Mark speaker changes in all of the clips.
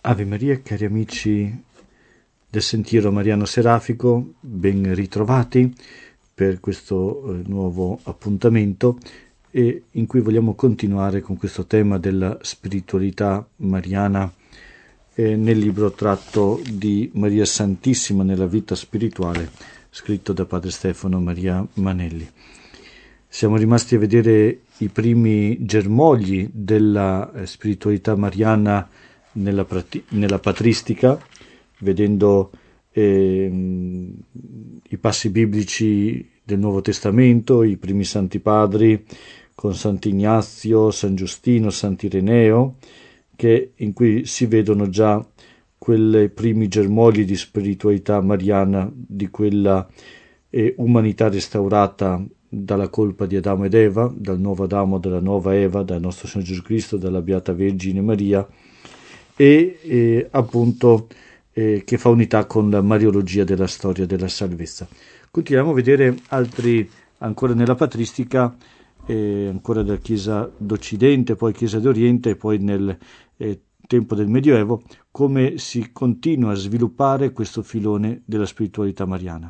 Speaker 1: Ave Maria, cari amici del Sentiero Mariano Serafico, ben ritrovati per questo nuovo appuntamento e in cui vogliamo continuare con questo tema della spiritualità mariana nel libro tratto di Maria Santissima nella vita spirituale, scritto da padre Stefano Maria Manelli. Siamo rimasti a vedere i primi germogli della spiritualità mariana nella patristica, vedendo i passi biblici del Nuovo Testamento, i primi santi padri con Sant'Ignazio, San Giustino, Sant'Ireneo, in cui si vedono già quei primi germogli di spiritualità mariana, di quella umanità restaurata dalla colpa di Adamo ed Eva, dal nuovo Adamo, dalla nuova Eva, dal nostro Signore Gesù Cristo, dalla Beata Vergine Maria, e appunto che fa unità con la mariologia della storia della salvezza. Continuiamo a vedere altri ancora nella patristica, ancora della Chiesa d'Occidente, poi Chiesa d'Oriente e poi nel tempo del Medioevo, come si continua a sviluppare questo filone della spiritualità mariana.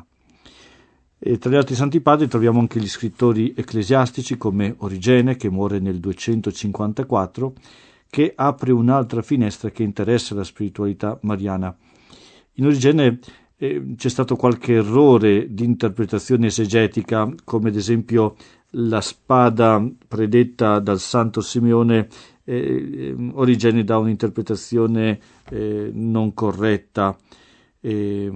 Speaker 1: E tra gli altri santi padri troviamo anche gli scrittori ecclesiastici come Origene, che muore nel 254, che apre un'altra finestra che interessa la spiritualità mariana. In Origene c'è stato qualche errore di interpretazione esegetica, come ad esempio la spada predetta dal santo Simeone. Origene dà un'interpretazione non corretta, che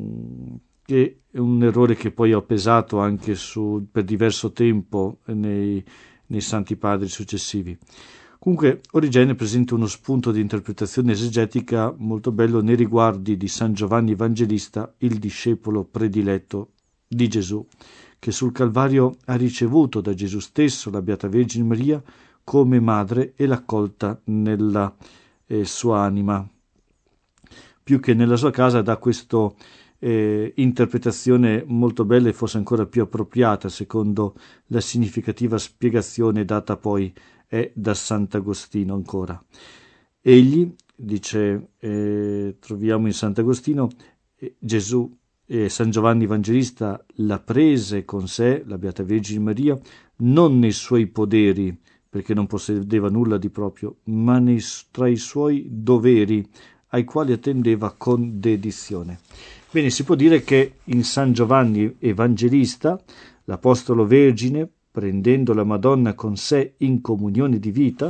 Speaker 1: è un errore che poi ha pesato anche per diverso tempo nei santi padri successivi. Comunque Origene presenta uno spunto di interpretazione esegetica molto bello nei riguardi di San Giovanni Evangelista, il discepolo prediletto di Gesù, che sul Calvario ha ricevuto da Gesù stesso la Beata Vergine Maria come madre e l'ha accolta nella sua anima. Più che nella sua casa dà questa interpretazione molto bella e forse ancora più appropriata secondo la significativa spiegazione data poi da Sant'Agostino ancora. Egli, dice, troviamo in Sant'Agostino, Gesù San Giovanni Evangelista la prese con sé, la Beata Vergine Maria, non nei suoi poderi, perché non possedeva nulla di proprio, ma tra i suoi doveri, ai quali attendeva con dedizione. Bene, si può dire che in San Giovanni Evangelista, l'Apostolo Vergine, prendendo la Madonna con sé in comunione di vita,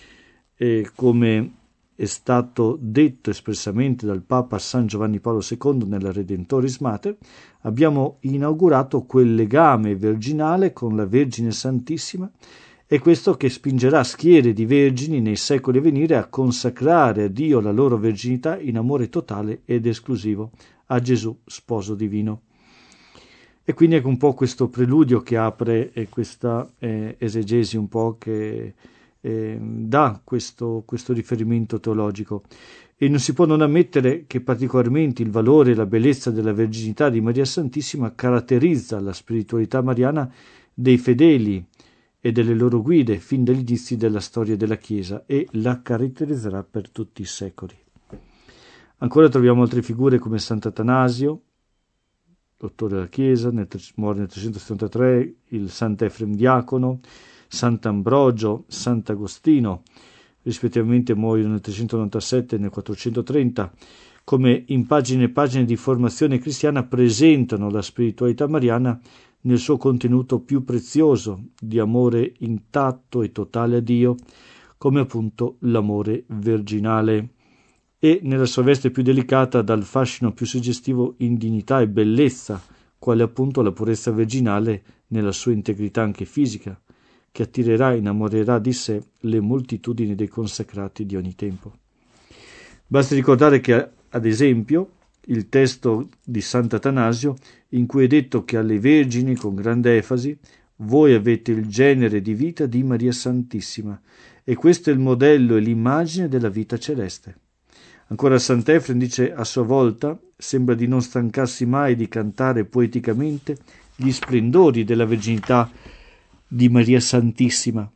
Speaker 1: come è stato detto espressamente dal Papa San Giovanni Paolo II nella Redemptoris Mater, abbiamo inaugurato quel legame virginale con la Vergine Santissima, e questo che spingerà schiere di vergini nei secoli a venire a consacrare a Dio la loro verginità in amore totale ed esclusivo a Gesù, sposo divino. E quindi è un po' questo preludio che apre questa esegesi un po' che dà questo riferimento teologico. E non si può non ammettere che particolarmente il valore e la bellezza della verginità di Maria Santissima caratterizza la spiritualità mariana dei fedeli e delle loro guide fin dagli inizi della storia della Chiesa, e la caratterizzerà per tutti i secoli. Ancora troviamo altre figure come Sant'Atanasio, dottore della Chiesa, muore nel 373, il Sant'Efrem Diacono, Sant'Ambrogio, Sant'Agostino, rispettivamente muoiono nel 397 e nel 430, come in pagine e pagine di formazione cristiana presentano la spiritualità mariana nel suo contenuto più prezioso di amore intatto e totale a Dio, come appunto l'amore virginale, e nella sua veste più delicata dal fascino più suggestivo in dignità e bellezza, quale appunto la purezza virginale nella sua integrità anche fisica, che attirerà e innamorerà di sé le moltitudini dei consacrati di ogni tempo. Basti ricordare che, ad esempio, il testo di Sant'Atanasio, in cui è detto che alle vergini, con grande enfasi, voi avete il genere di vita di Maria Santissima, e questo è il modello e l'immagine della vita celeste. Ancora Sant'Efrem dice a sua volta, sembra di non stancarsi mai di cantare poeticamente gli splendori della verginità di Maria Santissima,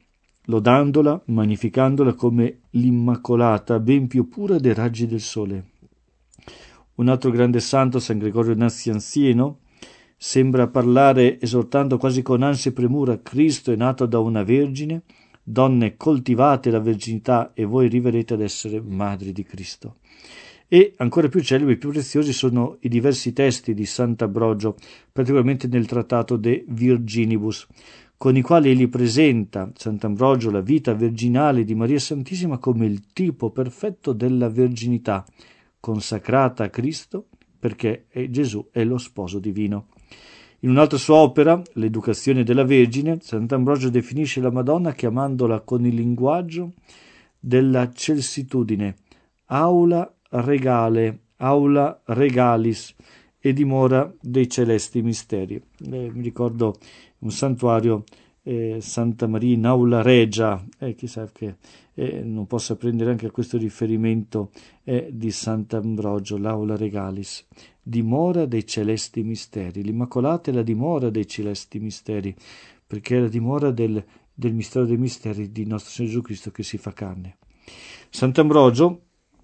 Speaker 1: lodandola, magnificandola come l'Immacolata, ben più pura dei raggi del sole. Un altro grande santo, San Gregorio Nazianzieno, sembra parlare esortando quasi con ansia e premura: Cristo è nato da una vergine, donne coltivate la verginità e voi arriverete ad essere madri di Cristo. E ancora più celebri e più preziosi sono i diversi testi di Sant'Ambrogio, particolarmente nel trattato De Virginibus, con i quali egli presenta Sant'Ambrogio la vita virginale di Maria Santissima come il tipo perfetto della verginità, consacrata a Cristo perché Gesù è lo sposo divino. In un'altra sua opera, L'Educazione della Vergine, Sant'Ambrogio definisce la Madonna chiamandola con il linguaggio della celsitudine, aula regalis, e dimora dei celesti misteri. Mi ricordo un santuario, Santa Maria in Aula Regia, chissà che non possa prendere anche questo riferimento di Sant'Ambrogio, l'Aula Regalis, dimora dei celesti misteri. L'Immacolata è la dimora dei celesti misteri, perché è la dimora del mistero dei misteri di nostro Signore Gesù Cristo che si fa carne. Sant'Ambrogio,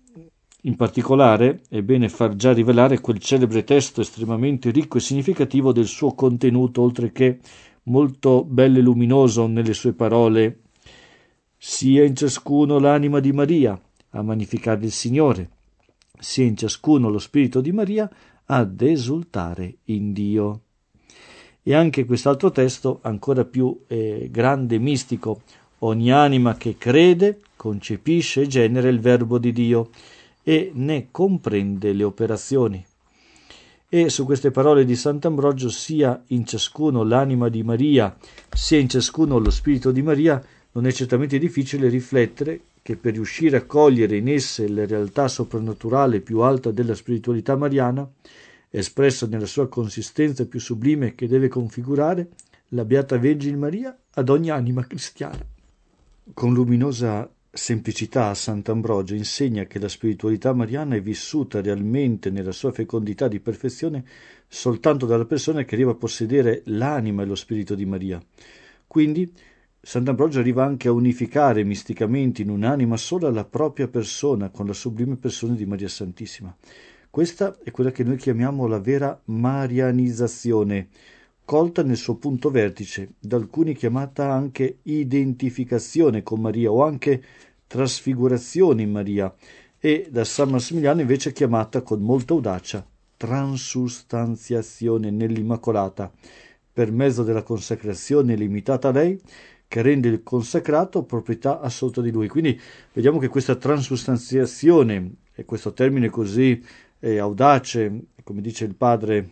Speaker 1: in particolare, è bene far già rivelare quel celebre testo estremamente ricco e significativo del suo contenuto, oltre che molto bello e luminoso nelle sue parole: sia in ciascuno l'anima di Maria a magnificare il Signore, sia in ciascuno lo spirito di Maria ad esultare in Dio. E anche quest'altro testo, ancora più grande e mistico: ogni anima che crede concepisce e genera il Verbo di Dio e ne comprende le operazioni. E su queste parole di Sant'Ambrogio, sia in ciascuno l'anima di Maria, sia in ciascuno lo spirito di Maria, non è certamente difficile riflettere che per riuscire a cogliere in esse la realtà soprannaturale più alta della spiritualità mariana, espressa nella sua consistenza più sublime che deve configurare la Beata Vergine Maria ad ogni anima cristiana. Con luminosa semplicità Sant'Ambrogio insegna che la spiritualità mariana è vissuta realmente nella sua fecondità di perfezione soltanto dalla persona che arriva a possedere l'anima e lo spirito di Maria. Quindi Sant'Ambrogio arriva anche a unificare misticamente in un'anima sola la propria persona con la sublime persona di Maria Santissima. Questa è quella che noi chiamiamo la vera marianizzazione, colta nel suo punto vertice, da alcuni chiamata anche identificazione con Maria o anche trasfigurazione in Maria, e da San Massimiliano invece chiamata con molta audacia transustanziazione nell'Immacolata, per mezzo della consacrazione limitata a lei, che rende il consacrato proprietà assoluta di lui. Quindi vediamo che questa transustanziazione, e questo termine così audace, come dice il padre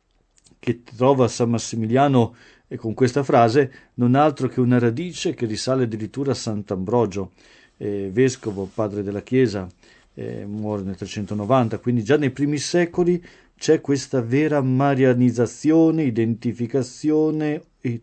Speaker 1: che trova San Massimiliano con questa frase, non altro che una radice che risale addirittura a Sant'Ambrogio, vescovo, padre della Chiesa, muore nel 390, quindi già nei primi secoli c'è questa vera marianizzazione, identificazione e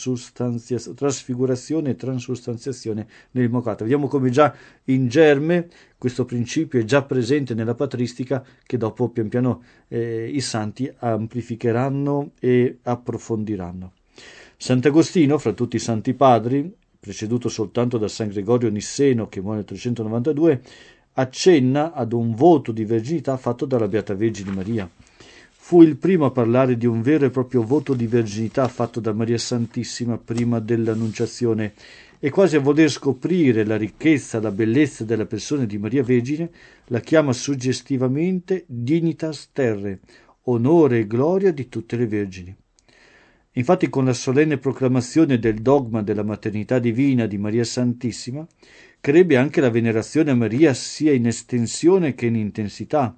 Speaker 1: trasfigurazione e transustanziazione nell'Immacolata. Vediamo come già in germe questo principio è già presente nella patristica, che dopo pian piano i santi amplificheranno e approfondiranno. Sant'Agostino, fra tutti i santi padri, preceduto soltanto da San Gregorio Nisseno, che muore nel 392, accenna ad un voto di verginità fatto dalla Beata Vergine Maria. Fu il primo a parlare di un vero e proprio voto di verginità fatto da Maria Santissima prima dell'Annunciazione, e quasi a voler scoprire la ricchezza, la bellezza della persona di Maria Vergine, la chiama suggestivamente dignitas terrae, onore e gloria di tutte le vergini. Infatti, con la solenne proclamazione del dogma della maternità divina di Maria Santissima, crebbe anche la venerazione a Maria sia in estensione che in intensità.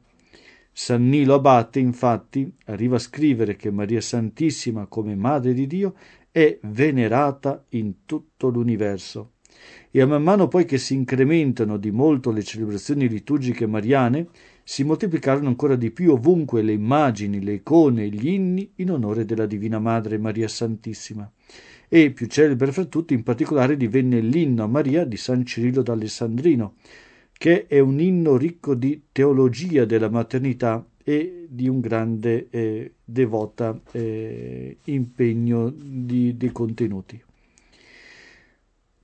Speaker 1: San Nilo Abate, infatti, arriva a scrivere che Maria Santissima, come Madre di Dio, è venerata in tutto l'universo. E man mano poi che si incrementano di molto le celebrazioni liturgiche mariane, si moltiplicarono ancora di più ovunque le immagini, le icone e gli inni in onore della Divina Madre Maria Santissima. E più celebre fra tutti, in particolare, divenne l'inno a Maria di San Cirillo d'Alessandrino, che è un inno ricco di teologia della maternità e di un grande impegno di contenuti.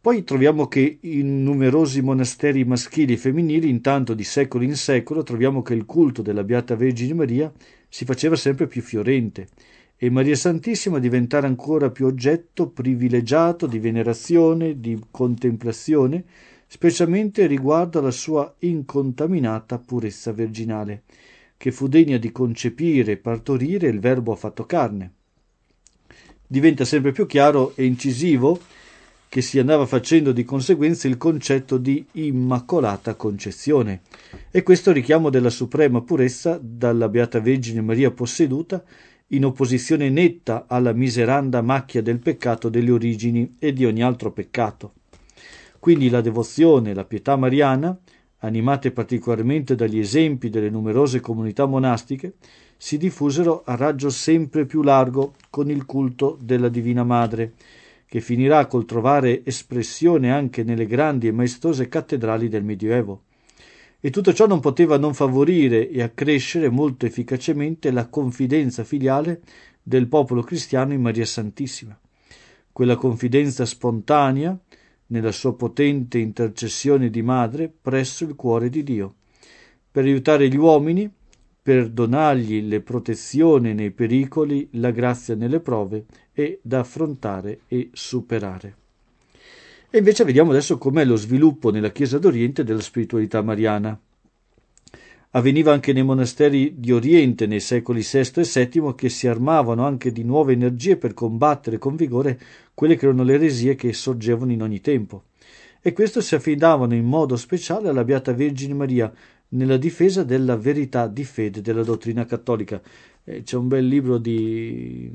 Speaker 1: Poi troviamo che in numerosi monasteri maschili e femminili, intanto di secolo in secolo, troviamo che il culto della Beata Vergine Maria si faceva sempre più fiorente e Maria Santissima diventare ancora più oggetto privilegiato di venerazione, di contemplazione, specialmente riguardo alla sua incontaminata purezza virginale, che fu degna di concepire e partorire il Verbo fatto carne. Diventa sempre più chiaro e incisivo che si andava facendo di conseguenza il concetto di Immacolata Concezione, e questo richiamo della suprema purezza dalla Beata Vergine Maria posseduta, in opposizione netta alla miseranda macchia del peccato delle origini e di ogni altro peccato. Quindi la devozione e la pietà mariana, animate particolarmente dagli esempi delle numerose comunità monastiche, si diffusero a raggio sempre più largo con il culto della Divina Madre, che finirà col trovare espressione anche nelle grandi e maestose cattedrali del Medioevo. E tutto ciò non poteva non favorire e accrescere molto efficacemente la confidenza filiale del popolo cristiano in Maria Santissima, quella confidenza spontanea nella sua potente intercessione di madre presso il cuore di Dio, per aiutare gli uomini, per donargli le protezioni nei pericoli, la grazia nelle prove e da affrontare e superare. E invece vediamo adesso com'è lo sviluppo nella Chiesa d'Oriente della spiritualità mariana. Avveniva anche nei monasteri di Oriente nei secoli VI e VII, che si armavano anche di nuove energie per combattere con vigore quelle che erano le eresie che sorgevano in ogni tempo. E questo si affidavano in modo speciale alla Beata Vergine Maria nella difesa della verità di fede della dottrina cattolica. C'è un bel libro di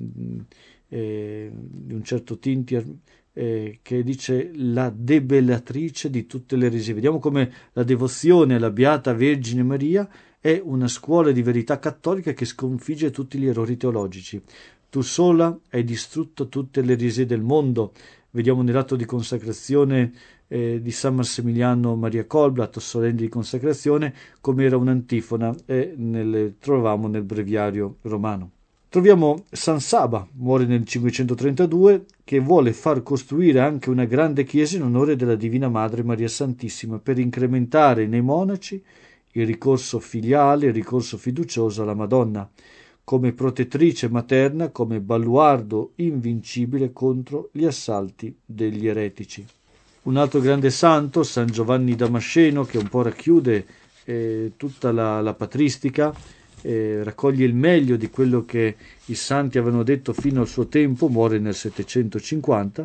Speaker 1: un certo Tintier che dice la debellatrice di tutte le eresie. Vediamo come la devozione alla Beata Vergine Maria è una scuola di verità cattolica che sconfigge tutti gli errori teologici. Tu sola hai distrutto tutte le eresie del mondo. Vediamo nell'atto di consacrazione di San Massimiliano Maria Colblat, solenne di consacrazione, come era un'antifona, e trovavamo nel breviario romano. Troviamo San Saba, muore nel 532, che vuole far costruire anche una grande chiesa in onore della Divina Madre Maria Santissima, per incrementare nei monaci il ricorso filiale, il ricorso fiducioso alla Madonna, come protettrice materna, come baluardo invincibile contro gli assalti degli eretici. Un altro grande santo, San Giovanni Damasceno, che un po' racchiude tutta la patristica, raccoglie il meglio di quello che i santi avevano detto fino al suo tempo, muore nel 750,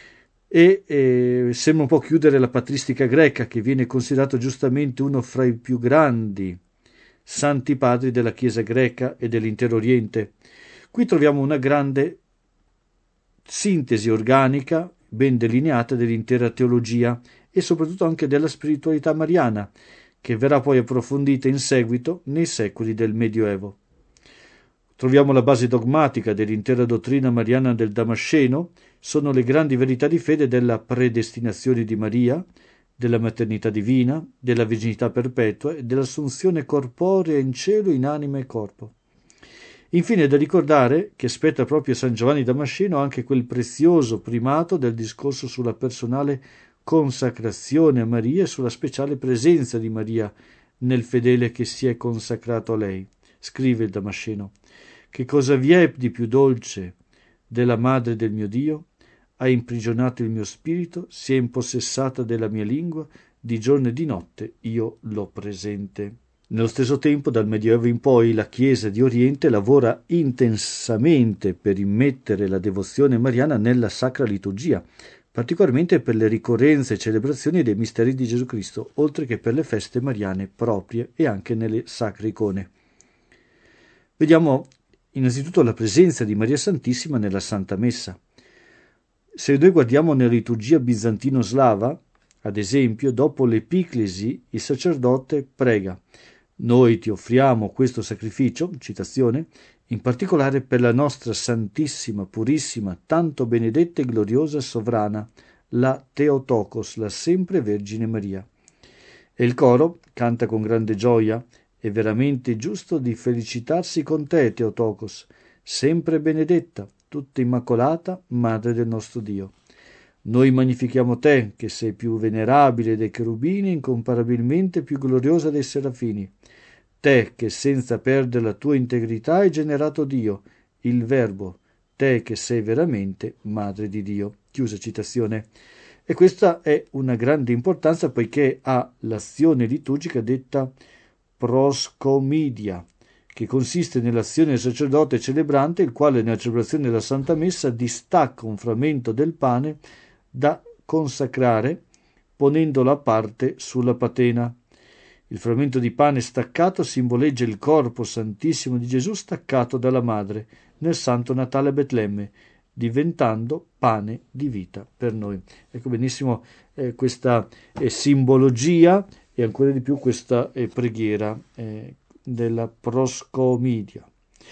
Speaker 1: e sembra un po' chiudere la patristica greca, che viene considerato giustamente uno fra i più grandi santi padri della Chiesa greca e dell'intero Oriente. Qui troviamo una grande sintesi organica, ben delineata, dell'intera teologia e soprattutto anche della spiritualità mariana, che verrà poi approfondita in seguito nei secoli del Medioevo. Troviamo la base dogmatica dell'intera dottrina mariana del Damasceno, sono le grandi verità di fede della predestinazione di Maria, della maternità divina, della virginità perpetua e dell'assunzione corporea in cielo in anima e corpo. Infine è da ricordare che spetta proprio a San Giovanni Damasceno anche quel prezioso primato del discorso sulla personale consacrazione a Maria e sulla speciale presenza di Maria nel fedele che si è consacrato a lei. Scrive il Damasceno: che cosa vi è di più dolce della madre del mio Dio? Ha imprigionato il mio spirito, si è impossessata della mia lingua, di giorno e di notte io l'ho presente. Nello stesso tempo, dal Medioevo in poi, la Chiesa di Oriente lavora intensamente per immettere la devozione mariana nella sacra liturgia, particolarmente per le ricorrenze e celebrazioni dei misteri di Gesù Cristo, oltre che per le feste mariane proprie e anche nelle sacre icone. Vediamo innanzitutto la presenza di Maria Santissima nella Santa Messa. Se noi guardiamo nella liturgia bizantino-slava, ad esempio, dopo l'epiclesi, il sacerdote prega: noi ti offriamo questo sacrificio, citazione, in particolare per la nostra Santissima, Purissima, tanto benedetta e gloriosa sovrana, la Theotokos, la sempre Vergine Maria. E il coro canta con grande gioia: è veramente giusto di felicitarsi con te, Theotokos, sempre benedetta, tutta immacolata, Madre del nostro Dio. Noi magnifichiamo te, che sei più venerabile dei cherubini e incomparabilmente più gloriosa dei serafini. Te che senza perdere la tua integrità hai generato Dio, il Verbo, te che sei veramente Madre di Dio. Chiusa citazione. E questa è una grande importanza poiché ha l'azione liturgica detta proscomidia, che consiste nell'azione del sacerdote celebrante, il quale nella celebrazione della Santa Messa distacca un frammento del pane da consacrare ponendolo a parte sulla patena. Il frammento di pane staccato simboleggia il corpo santissimo di Gesù staccato dalla madre nel Santo Natale a Betlemme, diventando pane di vita per noi. Ecco benissimo questa simbologia e ancora di più questa preghiera della proscomidia.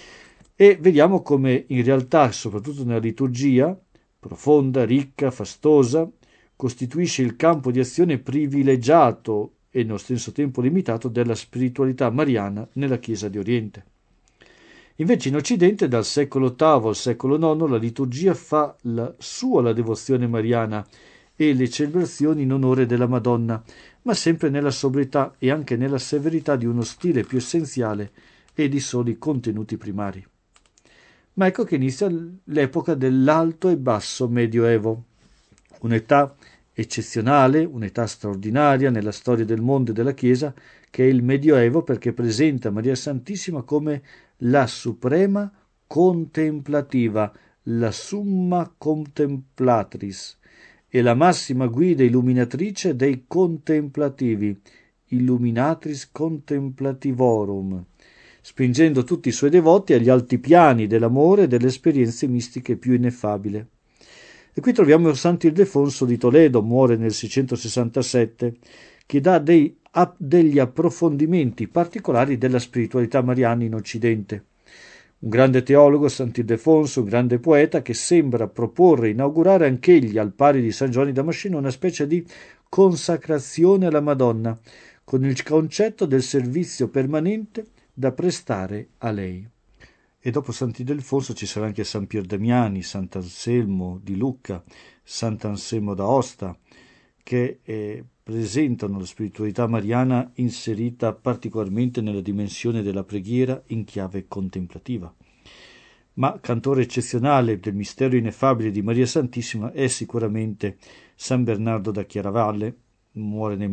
Speaker 1: E vediamo come in realtà, soprattutto nella liturgia, profonda, ricca, fastosa, costituisce il campo di azione privilegiato e nello stesso tempo limitato della spiritualità mariana nella Chiesa di Oriente. Invece in Occidente, dal secolo VIII al secolo IX, la liturgia fa la devozione mariana e le celebrazioni in onore della Madonna, ma sempre nella sobrietà e anche nella severità di uno stile più essenziale e di soli contenuti primari. Ma ecco che inizia l'epoca dell'alto e basso Medioevo, un'età eccezionale, un'età straordinaria nella storia del mondo e della Chiesa, che è il Medioevo, perché presenta Maria Santissima come la suprema contemplativa, la summa contemplatris, e la massima guida illuminatrice dei contemplativi, illuminatris contemplativorum, spingendo tutti i suoi devoti agli alti piani dell'amore e delle esperienze mistiche più ineffabili. E qui troviamo Sant'Ildefonso di Toledo, muore nel 667, che dà degli approfondimenti particolari della spiritualità mariana in Occidente. Un grande teologo, Sant'Ildefonso, un grande poeta, che sembra proporre e inaugurare anch'egli, al pari di San Giovanni Damasceno, una specie di consacrazione alla Madonna, con il concetto del servizio permanente da prestare a lei. E dopo Sant'Ildefonso ci sarà anche San Pier Damiani, Sant'Anselmo di Lucca, Sant'Anselmo d'Aosta, che presentano la spiritualità mariana inserita particolarmente nella dimensione della preghiera in chiave contemplativa. Ma cantore eccezionale del mistero ineffabile di Maria Santissima è sicuramente San Bernardo da Chiaravalle, muore nel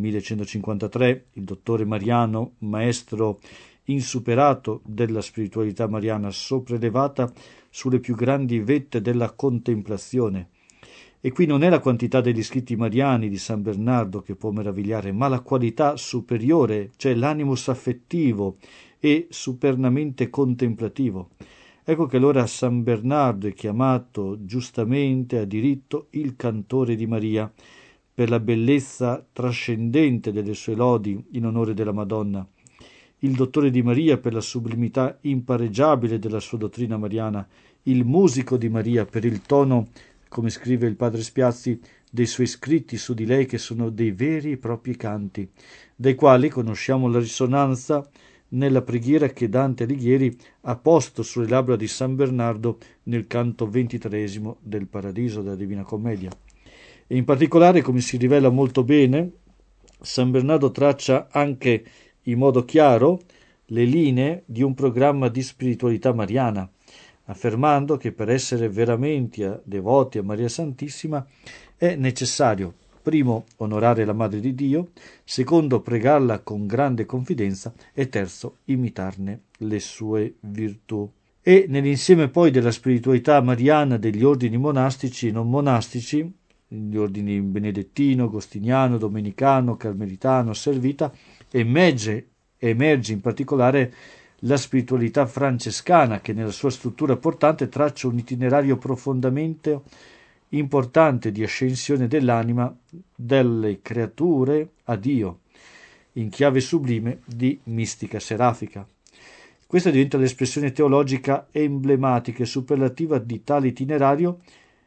Speaker 1: 1153, il dottore mariano, maestro insuperato della spiritualità mariana, sopraelevata sulle più grandi vette della contemplazione. E qui non è la quantità degli scritti mariani di San Bernardo che può meravigliare, ma la qualità superiore, cioè l'animus affettivo e supernamente contemplativo. Ecco che allora San Bernardo è chiamato giustamente a diritto il cantore di Maria, per la bellezza trascendente delle sue lodi in onore della Madonna, il dottore di Maria per la sublimità impareggiabile della sua dottrina mariana, il musico di Maria per il tono, come scrive il padre Spiazzi, dei suoi scritti su di lei, che sono dei veri e propri canti, dai quali conosciamo la risonanza nella preghiera che Dante Alighieri ha posto sulle labbra di San Bernardo nel canto 23 del Paradiso della Divina Commedia. E in particolare, come si rivela molto bene, San Bernardo traccia anche in modo chiaro le linee di un programma di spiritualità mariana, affermando che per essere veramente devoti a Maria Santissima è necessario, primo, onorare la Madre di Dio, secondo, pregarla con grande confidenza e terzo, imitarne le sue virtù. E nell'insieme poi della spiritualità mariana degli ordini monastici e non monastici, gli ordini benedettino, agostiniano, domenicano, carmelitano, servita, emerge in particolare la spiritualità francescana, che nella sua struttura portante traccia un itinerario profondamente importante di ascensione dell'anima delle creature a Dio, in chiave sublime di mistica serafica. Questa diventa l'espressione teologica emblematica e superlativa di tale itinerario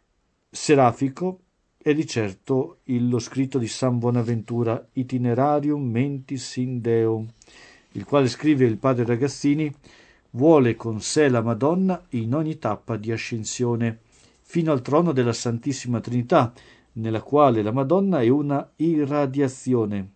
Speaker 1: serafico, e di certo lo scritto di San Bonaventura, Itinerarium Mentis in Deum, il quale, scrive il padre Ragazzini, vuole con sé la Madonna in ogni tappa di ascensione fino al trono della Santissima Trinità, nella quale la Madonna è una irradiazione,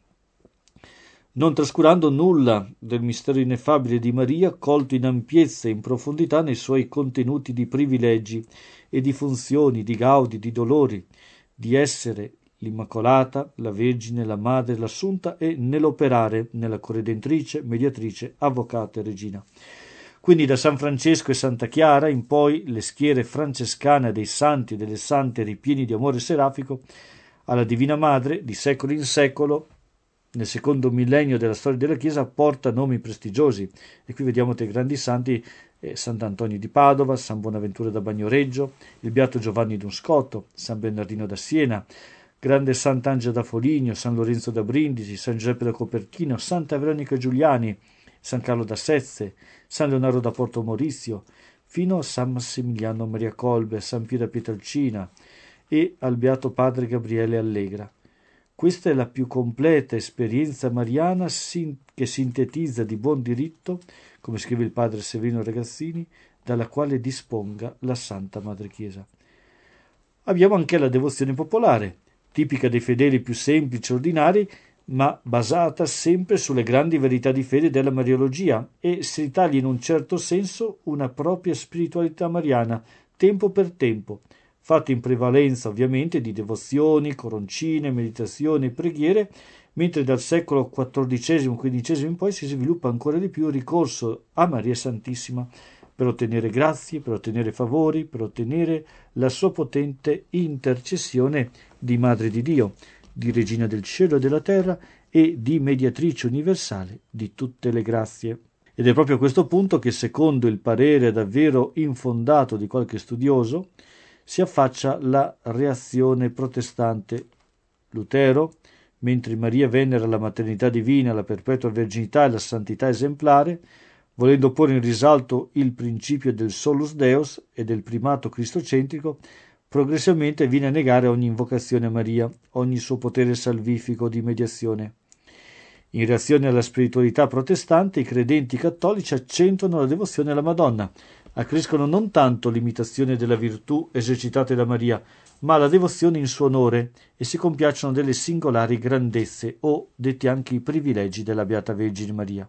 Speaker 1: non trascurando nulla del mistero ineffabile di Maria, colto in ampiezza e in profondità nei suoi contenuti di privilegi e di funzioni, di gaudi, di dolori, di essere l'Immacolata, la Vergine, la Madre, l'Assunta e nell'operare nella corredentrice, mediatrice, avvocata e regina. Quindi da San Francesco e Santa Chiara in poi le schiere francescane dei santi e delle sante ripieni di amore serafico alla Divina Madre, di secolo in secolo, nel secondo millennio della storia della Chiesa, porta nomi prestigiosi. E qui vediamo dei grandi santi, Sant'Antonio di Padova, San Bonaventura da Bagnoregio, il Beato Giovanni d'Unscoto, San Bernardino da Siena, grande Sant'Angela da Foligno, San Lorenzo da Brindisi, San Giuseppe da Copertino, Santa Veronica Giuliani, San Carlo da Sezze, San Leonardo da Porto Maurizio, fino a San Massimiliano Maria Colbe, San Piero da Pietrelcina e al Beato Padre Gabriele Allegra. Questa è la più completa esperienza mariana che sintetizza di buon diritto, come scrive il padre Severino Ragazzini, dalla quale disponga la Santa Madre Chiesa. Abbiamo anche la devozione popolare, tipica dei fedeli più semplici e ordinari, ma basata sempre sulle grandi verità di fede della Mariologia, e si ritaglia in un certo senso una propria spiritualità mariana, tempo per tempo, fatta in prevalenza ovviamente di devozioni, coroncine, meditazioni e preghiere, mentre dal secolo XIV-XV in poi si sviluppa ancora di più il ricorso a Maria Santissima per ottenere grazie, per ottenere favori, per ottenere la sua potente intercessione di Madre di Dio, di Regina del Cielo e della Terra e di Mediatrice universale di tutte le grazie. Ed è proprio a questo punto che, secondo il parere davvero infondato di qualche studioso, si affaccia la reazione protestante. Lutero, mentre Maria venera la maternità divina, la perpetua verginità e la santità esemplare, volendo porre in risalto il principio del solus Deus e del primato cristocentrico, progressivamente viene a negare ogni invocazione a Maria, ogni suo potere salvifico di mediazione. In reazione alla spiritualità protestante, i credenti cattolici accentuano la devozione alla Madonna, accrescono non tanto l'imitazione della virtù esercitate da Maria, ma la devozione in suo onore, e si compiacciono delle singolari grandezze o detti anche i privilegi della Beata Vergine Maria.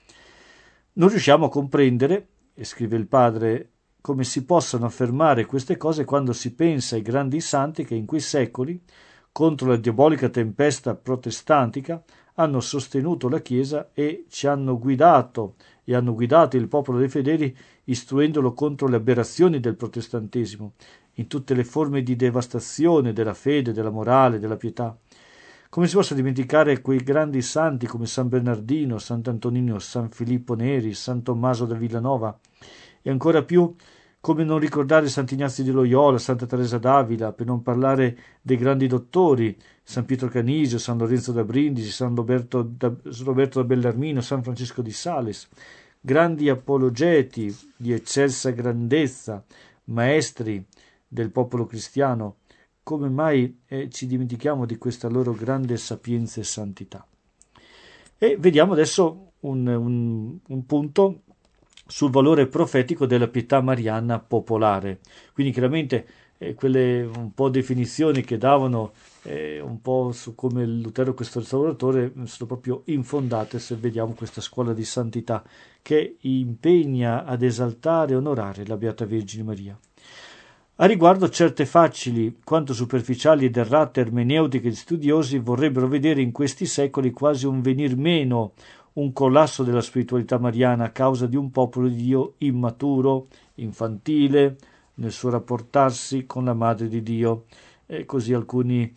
Speaker 1: Non riusciamo a comprendere, e scrive il padre, come si possano affermare queste cose quando si pensa ai grandi santi che in quei secoli, contro la diabolica tempesta protestantica, hanno sostenuto la Chiesa e ci hanno guidato e hanno guidato il popolo dei fedeli istruendolo contro le aberrazioni del protestantesimo, in tutte le forme di devastazione della fede, della morale, della pietà. Come si possa dimenticare quei grandi santi come San Bernardino, Sant'Antonino, San Filippo Neri, San Tommaso da Villanova, e ancora più come non ricordare Sant'Ignazio di Loyola, Santa Teresa d'Avila, per non parlare dei grandi dottori, San Pietro Canisio, San Lorenzo da Brindisi, San Roberto da Bellarmino, San Francesco di Sales, grandi apologeti di eccelsa grandezza, maestri del popolo cristiano. Come mai ci dimentichiamo di questa loro grande sapienza e santità? E vediamo adesso un punto sul valore profetico della pietà mariana popolare. Quindi chiaramente quelle un po' definizioni che davano un po' su come Lutero questo restauratore sono proprio infondate se vediamo questa scuola di santità che impegna ad esaltare e onorare la Beata Vergine Maria. A riguardo, certe facili quanto superficiali ed errate ermeneutiche di studiosi vorrebbero vedere in questi secoli quasi un venir meno, un collasso della spiritualità mariana a causa di un popolo di Dio immaturo, infantile, nel suo rapportarsi con la Madre di Dio. E così alcuni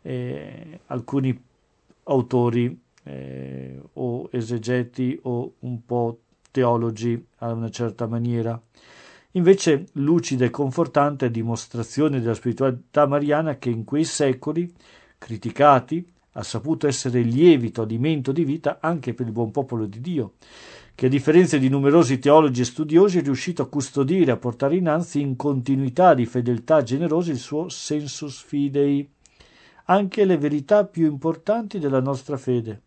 Speaker 1: autori o esegeti o un po' teologi a una certa maniera. Invece lucida e confortante dimostrazione della spiritualità mariana che in quei secoli, criticati, ha saputo essere lievito, alimento di vita anche per il buon popolo di Dio, che a differenza di numerosi teologi e studiosi è riuscito a custodire, a portare innanzi in continuità di fedeltà generosa il suo sensus fidei, anche le verità più importanti della nostra fede.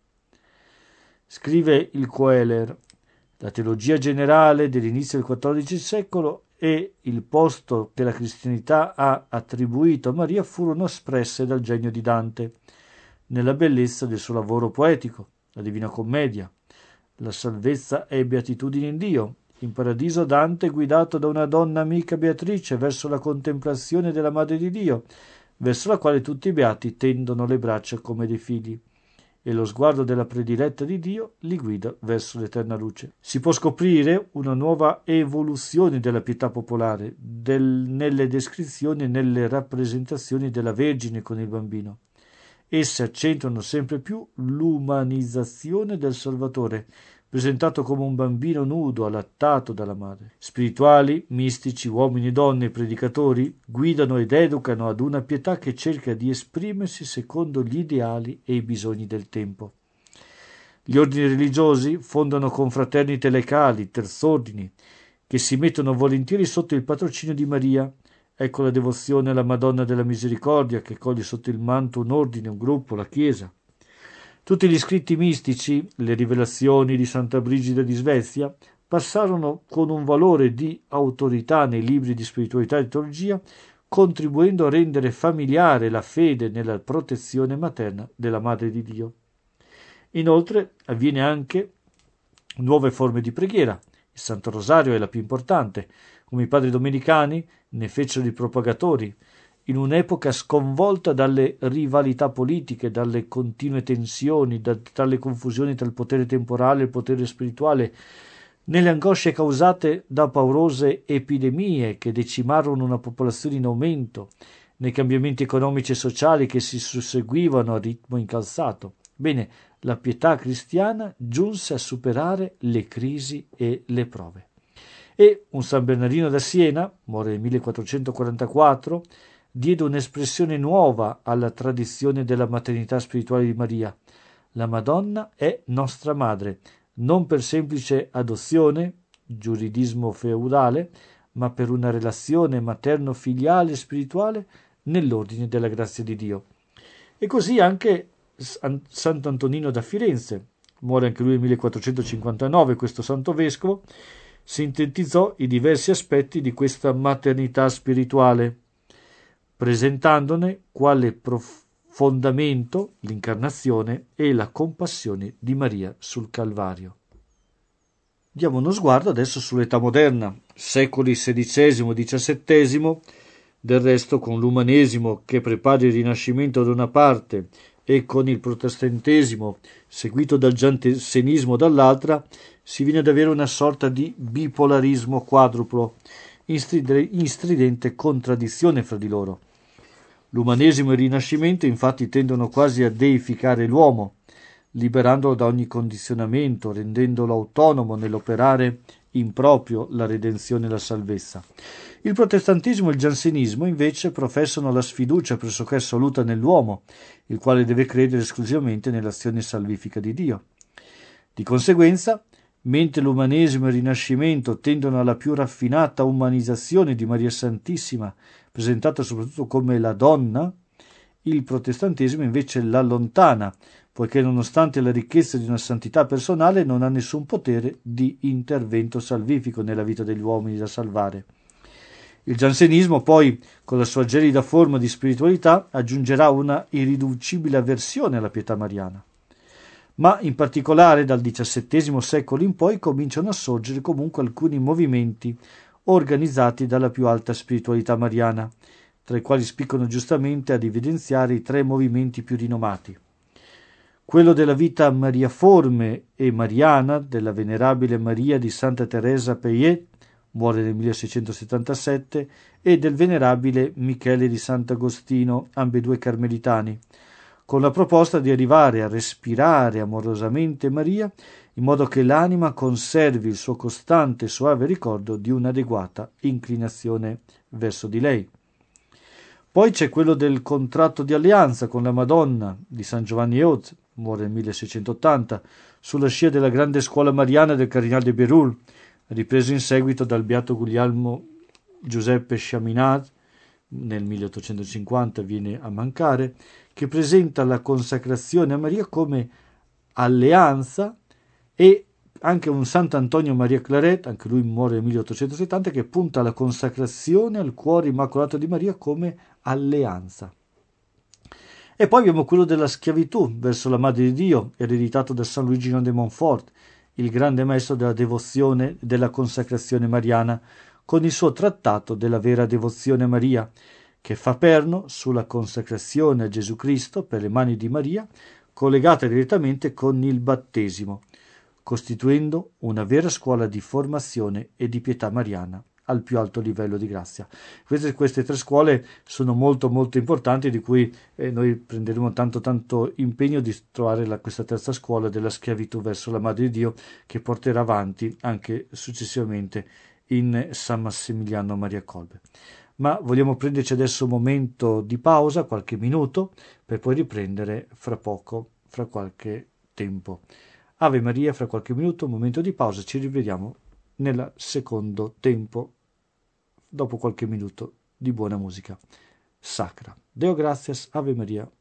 Speaker 1: Scrive il Coeler: la teologia generale dell'inizio del XIV secolo e il posto che la cristianità ha attribuito a Maria furono espresse dal genio di Dante, nella bellezza del suo lavoro poetico, la Divina Commedia. La salvezza è beatitudine in Dio. In paradiso Dante è guidato da una donna amica Beatrice verso la contemplazione della Madre di Dio, verso la quale tutti i beati tendono le braccia come dei figli, e lo sguardo della prediletta di Dio li guida verso l'eterna luce. Si può scoprire una nuova evoluzione della pietà popolare, nelle descrizioni e nelle rappresentazioni della Vergine con il bambino. Esse accentuano sempre più l'umanizzazione del Salvatore, presentato come un bambino nudo, allattato dalla madre. Spirituali, mistici, uomini e donne, predicatori, guidano ed educano ad una pietà che cerca di esprimersi secondo gli ideali e i bisogni del tempo. Gli ordini religiosi fondano confraternite locali, terzordini, che si mettono volentieri sotto il patrocinio di Maria. Ecco la devozione alla Madonna della Misericordia, che coglie sotto il manto un ordine, un gruppo, la Chiesa. Tutti gli scritti mistici, le rivelazioni di Santa Brigida di Svezia, passarono con un valore di autorità nei libri di spiritualità e teologia, contribuendo a rendere familiare la fede nella protezione materna della Madre di Dio. Inoltre avviene anche nuove forme di preghiera. Il Santo Rosario è la più importante, come i padri domenicani ne fecero i propagatori, in un'epoca sconvolta dalle rivalità politiche, dalle continue tensioni, dalle confusioni tra il potere temporale e il potere spirituale, nelle angosce causate da paurose epidemie che decimarono una popolazione in aumento, nei cambiamenti economici e sociali che si susseguivano a ritmo incalzato. Bene, la pietà cristiana giunse a superare le crisi e le prove. E un San Bernardino da Siena, muore nel 1444, diede un'espressione nuova alla tradizione della maternità spirituale di Maria. La Madonna è nostra madre, non per semplice adozione, giuridismo feudale, ma per una relazione materno-filiale e spirituale nell'ordine della grazia di Dio. E così anche Sant'Antonino da Firenze, muore anche lui nel 1459, questo santo vescovo, sintetizzò i diversi aspetti di questa maternità spirituale, presentandone quale fondamento l'incarnazione e la compassione di Maria sul Calvario. Diamo uno sguardo adesso sull'età moderna, secoli XVI e XVII, del resto con l'umanesimo che prepara il Rinascimento da una parte e con il protestantesimo seguito dal giansenismo dall'altra, si viene ad avere una sorta di bipolarismo quadruplo, in stridente contraddizione fra di loro. L'umanesimo e il Rinascimento infatti tendono quasi a deificare l'uomo, liberandolo da ogni condizionamento, rendendolo autonomo nell'operare in proprio la redenzione e la salvezza. Il protestantesimo e il giansenismo invece professano la sfiducia pressoché assoluta nell'uomo, il quale deve credere esclusivamente nell'azione salvifica di Dio. Di conseguenza, mentre l'umanesimo e il Rinascimento tendono alla più raffinata umanizzazione di Maria Santissima, presentata soprattutto come la donna, il protestantesimo invece l'allontana, poiché nonostante la ricchezza di una santità personale non ha nessun potere di intervento salvifico nella vita degli uomini da salvare. Il giansenismo poi, con la sua gelida forma di spiritualità, aggiungerà una irriducibile avversione alla pietà mariana. Ma in particolare dal XVII secolo in poi cominciano a sorgere comunque alcuni movimenti organizzati dalla più alta spiritualità mariana, tra i quali spiccano giustamente ad evidenziare i tre movimenti più rinomati. Quello della vita mariaforme e mariana della venerabile Maria di Santa Teresa Payet, muore nel 1677, e del venerabile Michele di Sant'Agostino, ambedue carmelitani, con la proposta di arrivare a respirare amorosamente Maria in modo che l'anima conservi il suo costante e soave ricordo di un'adeguata inclinazione verso di lei. Poi c'è quello del contratto di alleanza con la Madonna di San Giovanni Eoz, muore nel 1680, sulla scia della grande scuola mariana del Cardinale de Bérulle, ripreso in seguito dal beato Guglielmo Giuseppe Chaminade, nel 1850 viene a mancare, che presenta la consacrazione a Maria come alleanza e anche un Sant'Antonio Maria Claret, anche lui muore nel 1870, che punta alla consacrazione al cuore immacolato di Maria come alleanza. E poi abbiamo quello della schiavitù verso la Madre di Dio, ereditato da San Luigino de Montfort, il grande maestro della devozione e della consacrazione mariana, con il suo trattato della vera devozione a Maria, che fa perno sulla consacrazione a Gesù Cristo per le mani di Maria, collegata direttamente con il battesimo, costituendo una vera scuola di formazione e di pietà mariana al più alto livello di grazia. Queste tre scuole sono molto molto importanti, di cui noi prenderemo tanto impegno di trovare questa terza scuola della schiavitù verso la Madre di Dio, che porterà avanti anche successivamente in San Massimiliano Maria Kolbe. Ma vogliamo prenderci adesso un momento di pausa, qualche minuto, per poi riprendere fra poco, fra qualche tempo. Ave Maria, fra qualche minuto, un momento di pausa, ci rivediamo nel secondo tempo, dopo qualche minuto di buona musica sacra. Deo gratias, Ave Maria.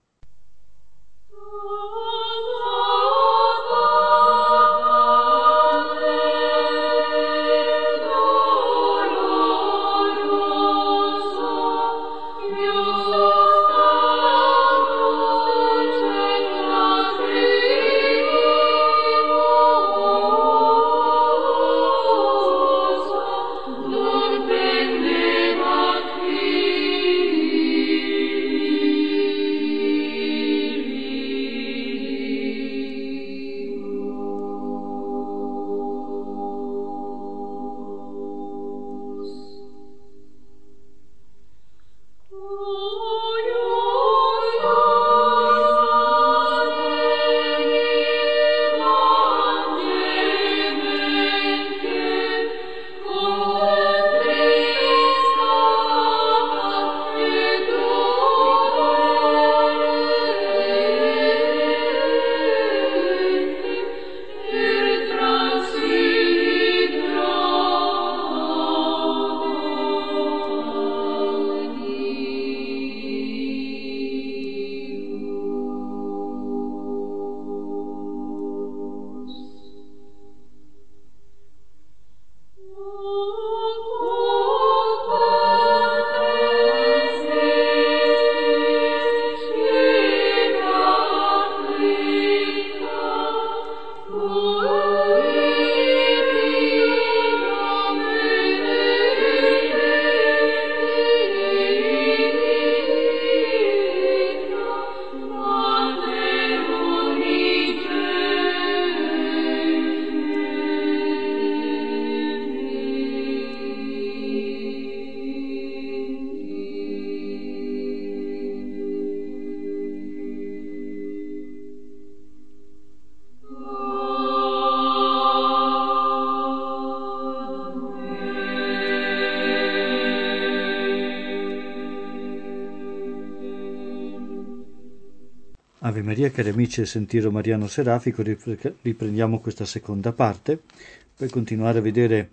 Speaker 1: Ave Maria, cari amici del Sentiero Mariano Serafico, riprendiamo questa seconda parte per continuare a vedere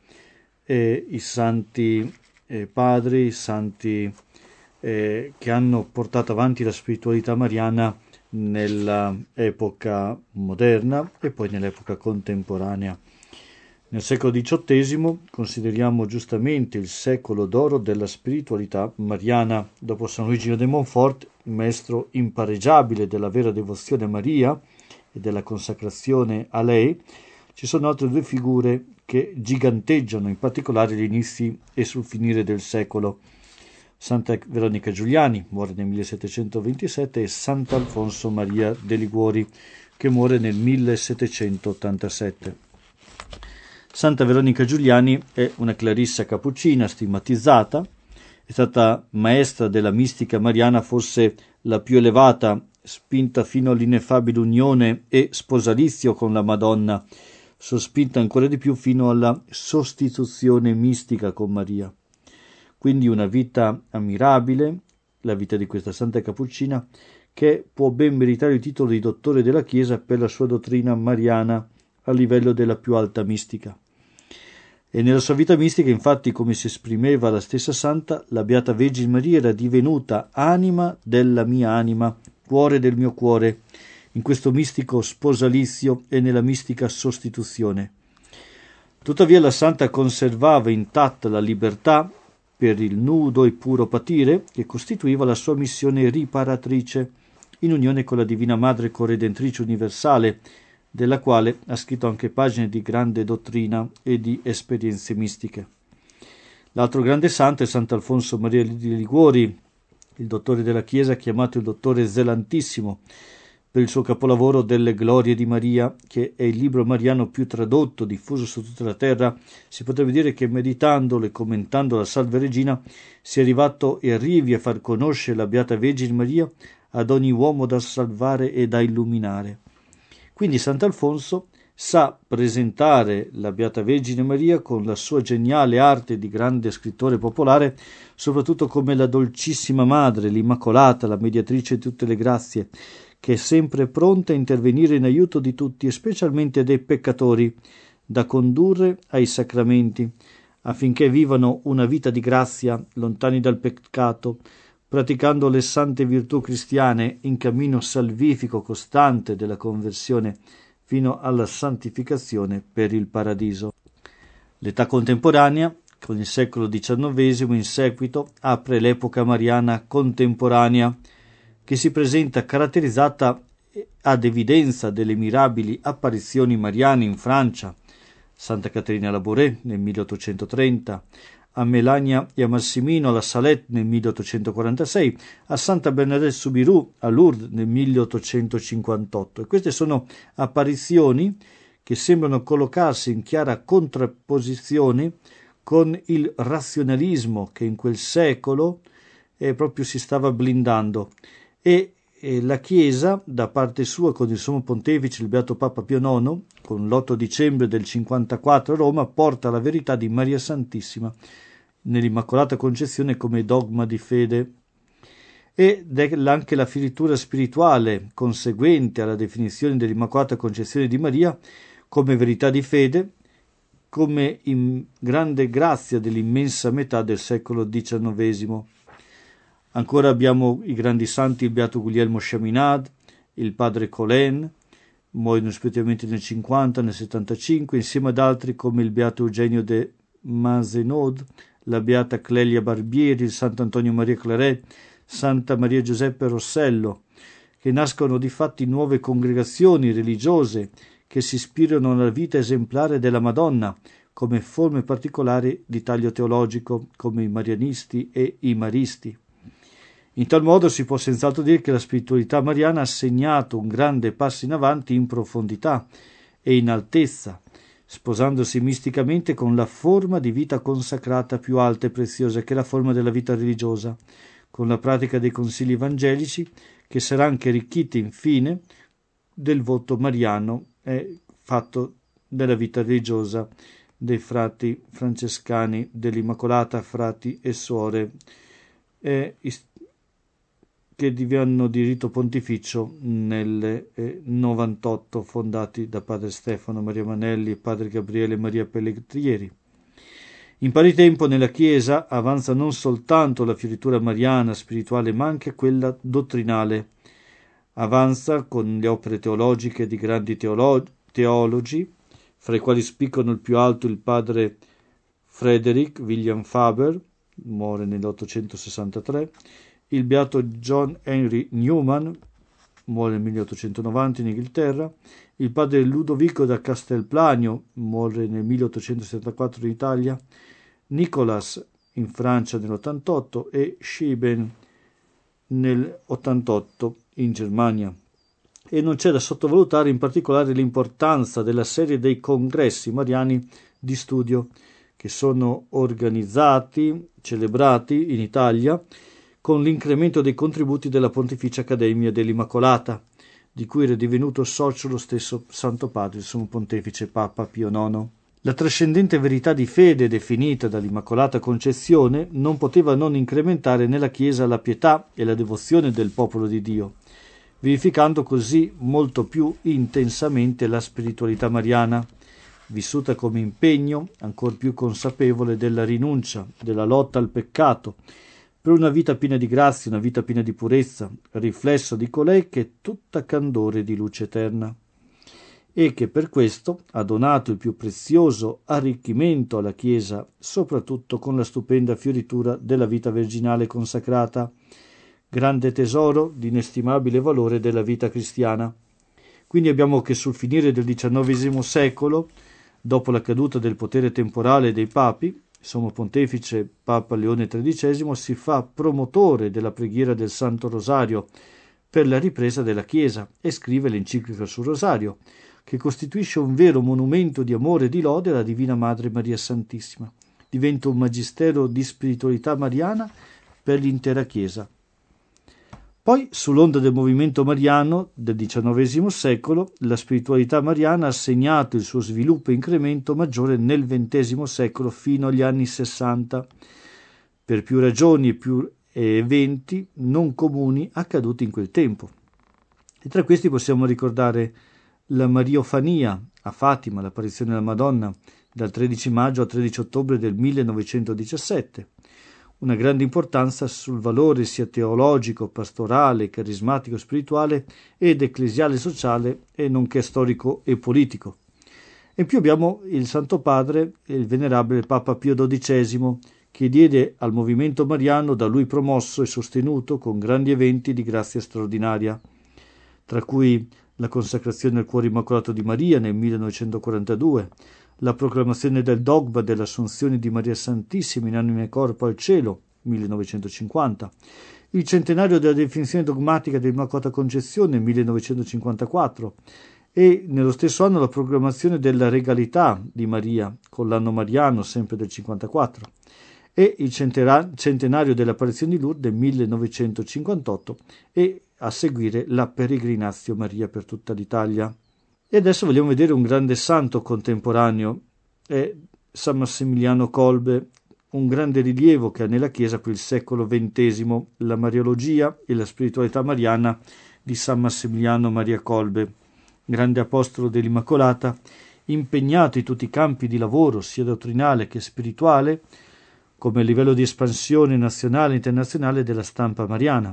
Speaker 1: i santi padri, i santi che hanno portato avanti la spiritualità mariana nell'epoca moderna e poi nell'epoca contemporanea. Nel secolo XVIII consideriamo giustamente il secolo d'oro della spiritualità mariana. Dopo San Luigino de Montfort, maestro impareggiabile della vera devozione a Maria e della consacrazione a lei, ci sono altre due figure che giganteggiano, in particolare agli inizi e sul finire del secolo. Santa Veronica Giuliani, muore nel 1727, e Sant'Alfonso Maria de Liguori, che muore nel 1787. Santa Veronica Giuliani è una clarissa cappuccina stigmatizzata, è stata maestra della mistica mariana, forse la più elevata, spinta fino all'ineffabile unione e sposalizio con la Madonna, sospinta ancora di più fino alla sostituzione mistica con Maria. Quindi una vita ammirabile, la vita di questa santa cappuccina, che può ben meritare il titolo di dottore della Chiesa per la sua dottrina mariana a livello della più alta mistica. E nella sua vita mistica, infatti, come si esprimeva la stessa santa, la Beata Vergine Maria era divenuta anima della mia anima, cuore del mio cuore, in questo mistico sposalizio e nella mistica sostituzione. Tuttavia la santa conservava intatta la libertà per il nudo e puro patire che costituiva la sua missione riparatrice, in unione con la Divina Madre corredentrice universale, della quale ha scritto anche pagine di grande dottrina e di esperienze mistiche. L'altro grande santo è Sant'Alfonso Maria di Liguori, il dottore della Chiesa, chiamato il dottore zelantissimo, per il suo capolavoro delle Glorie di Maria, che è il libro mariano più tradotto, diffuso su tutta la terra. Si potrebbe dire che meditandolo e commentando la Salve Regina si è arrivato e arrivi a far conoscere la Beata Vergine Maria ad ogni uomo da salvare e da illuminare. Quindi Sant'Alfonso sa presentare la Beata Vergine Maria con la sua geniale arte di grande scrittore popolare, soprattutto come la dolcissima Madre, l'Immacolata, la mediatrice di tutte le grazie, che è sempre pronta a intervenire in aiuto di tutti, e specialmente dei peccatori, da condurre ai sacramenti, affinché vivano una vita di grazia, lontani dal peccato, praticando le sante virtù cristiane in cammino salvifico costante della conversione fino alla santificazione per il paradiso. L'età contemporanea, con il secolo XIX in seguito, apre l'epoca mariana contemporanea, che si presenta caratterizzata ad evidenza delle mirabili apparizioni mariane in Francia, Santa Caterina Labouré nel 1830, a Melania e a Massimino alla Salette nel 1846, a Santa Bernadette Soubirous a Lourdes nel 1858. E queste sono apparizioni che sembrano collocarsi in chiara contrapposizione con il razionalismo che in quel secolo proprio si stava blindando. E la Chiesa, da parte sua, con il Sommo Pontefice, il Beato Papa Pio IX, con l'8 dicembre del 54 a Roma, porta la verità di Maria Santissima nell'Immacolata Concezione come dogma di fede, ed è anche la fioritura spirituale conseguente alla definizione dell'Immacolata Concezione di Maria come verità di fede, come in grande grazia dell'immensa metà del secolo XIX. Ancora abbiamo i grandi santi, il Beato Guglielmo Chaminade, il padre Colin, muoiono rispettivamente nel 50 e nel 75, insieme ad altri come il Beato Eugenio de Mazenod, la Beata Clelia Barbieri, il Sant'Antonio Maria Claret, Santa Maria Giuseppe Rossello, che nascono di fatti nuove congregazioni religiose che si ispirano alla vita esemplare della Madonna come forme particolari di taglio teologico, come i marianisti e i maristi. In tal modo si può senz'altro dire che la spiritualità mariana ha segnato un grande passo in avanti in profondità e in altezza, sposandosi misticamente con la forma di vita consacrata più alta e preziosa, che è la forma della vita religiosa, con la pratica dei consigli evangelici, che sarà anche arricchita infine del voto mariano fatto della vita religiosa dei frati francescani dell'Immacolata, frati e suore che divennero di rito pontificio nel 98, fondati da padre Stefano Maria Manelli e padre Gabriele Maria Pelletrieri. In pari tempo nella Chiesa avanza non soltanto la fioritura mariana spirituale, ma anche quella dottrinale. Avanza con le opere teologiche di grandi teologi, fra i quali spiccano il più alto il padre Frederick William Faber, muore nell'863, il beato John Henry Newman, muore nel 1890 in Inghilterra, il padre Ludovico da Castelplanio, muore nel 1874 in Italia, Nicolas in Francia nell'88 e Schieben nell'88 in Germania. E non c'è da sottovalutare in particolare l'importanza della serie dei congressi mariani di studio che sono organizzati, celebrati in Italia, con l'incremento dei contributi della Pontificia Accademia dell'Immacolata, di cui era divenuto socio lo stesso Santo Padre, il Sommo Pontefice Papa Pio IX. La trascendente verità di fede definita dall'Immacolata Concezione non poteva non incrementare nella Chiesa la pietà e la devozione del popolo di Dio, vivificando così molto più intensamente la spiritualità mariana, vissuta come impegno ancor più consapevole della rinuncia, della lotta al peccato, per una vita piena di grazia, una vita piena di purezza, riflesso di colei che è tutta candore di luce eterna. e che per questo ha donato il più prezioso arricchimento alla Chiesa, soprattutto con la stupenda fioritura della vita virginale consacrata, grande tesoro di inestimabile valore della vita cristiana. Quindi abbiamo che sul finire del XIX secolo, dopo la caduta del potere temporale dei papi, Sommo Pontefice Papa Leone XIII si fa promotore della preghiera del Santo Rosario per la ripresa della Chiesa e scrive l'enciclica sul Rosario, che costituisce un vero monumento di amore e di lode alla Divina Madre Maria Santissima. Diventa un magistero di spiritualità mariana per l'intera Chiesa. Poi, sull'onda del movimento mariano del XIX secolo, la spiritualità mariana ha segnato il suo sviluppo e incremento maggiore nel XX secolo fino agli anni 60, per più ragioni e più eventi non comuni accaduti in quel tempo. E tra questi possiamo ricordare la Mariofania a Fatima, l'apparizione della Madonna, dal 13 maggio al 13 ottobre del 1917, una grande importanza sul valore sia teologico, pastorale, carismatico, spirituale ed ecclesiale sociale e nonché storico e politico. E in più abbiamo il Santo Padre e il venerabile Papa Pio XII, che diede al movimento mariano da lui promosso e sostenuto con grandi eventi di grazia straordinaria, tra cui la consacrazione al cuore immacolato di Maria nel 1942, la proclamazione del dogma dell'Assunzione di Maria Santissima in anima e corpo al cielo, 1950, il centenario della definizione dogmatica dell'Immacolata Concezione, 1954, e nello stesso anno la proclamazione della regalità di Maria, con l'anno mariano, sempre del 54, e il centenario dell'apparizione di Lourdes, 1958, e a seguire la Peregrinatio Maria per tutta l'Italia. E adesso vogliamo vedere un grande santo contemporaneo, è San Massimiliano Kolbe, un grande rilievo che ha nella Chiesa per il secolo XX, la Mariologia e la spiritualità mariana di San Massimiliano Maria Kolbe, grande apostolo dell'Immacolata, impegnato in tutti i campi di lavoro, sia dottrinale che spirituale, come a livello di espansione nazionale e internazionale della stampa mariana.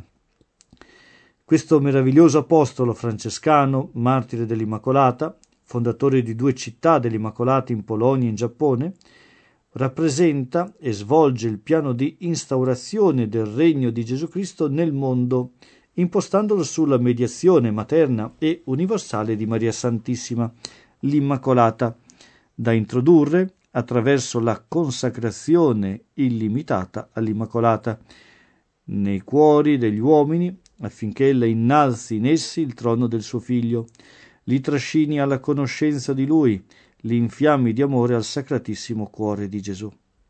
Speaker 1: Questo meraviglioso apostolo francescano, martire dell'Immacolata, fondatore di 2 città dell'Immacolata in Polonia e in Giappone, rappresenta e svolge il piano di instaurazione del regno di Gesù Cristo nel mondo, impostandolo sulla mediazione materna e universale di Maria Santissima, l'Immacolata, da introdurre attraverso la consacrazione illimitata all'Immacolata nei cuori degli uomini, affinché ella innalzi in essi il trono del suo Figlio, li trascini alla conoscenza di Lui, li infiammi di amore al Sacratissimo Cuore di Gesù.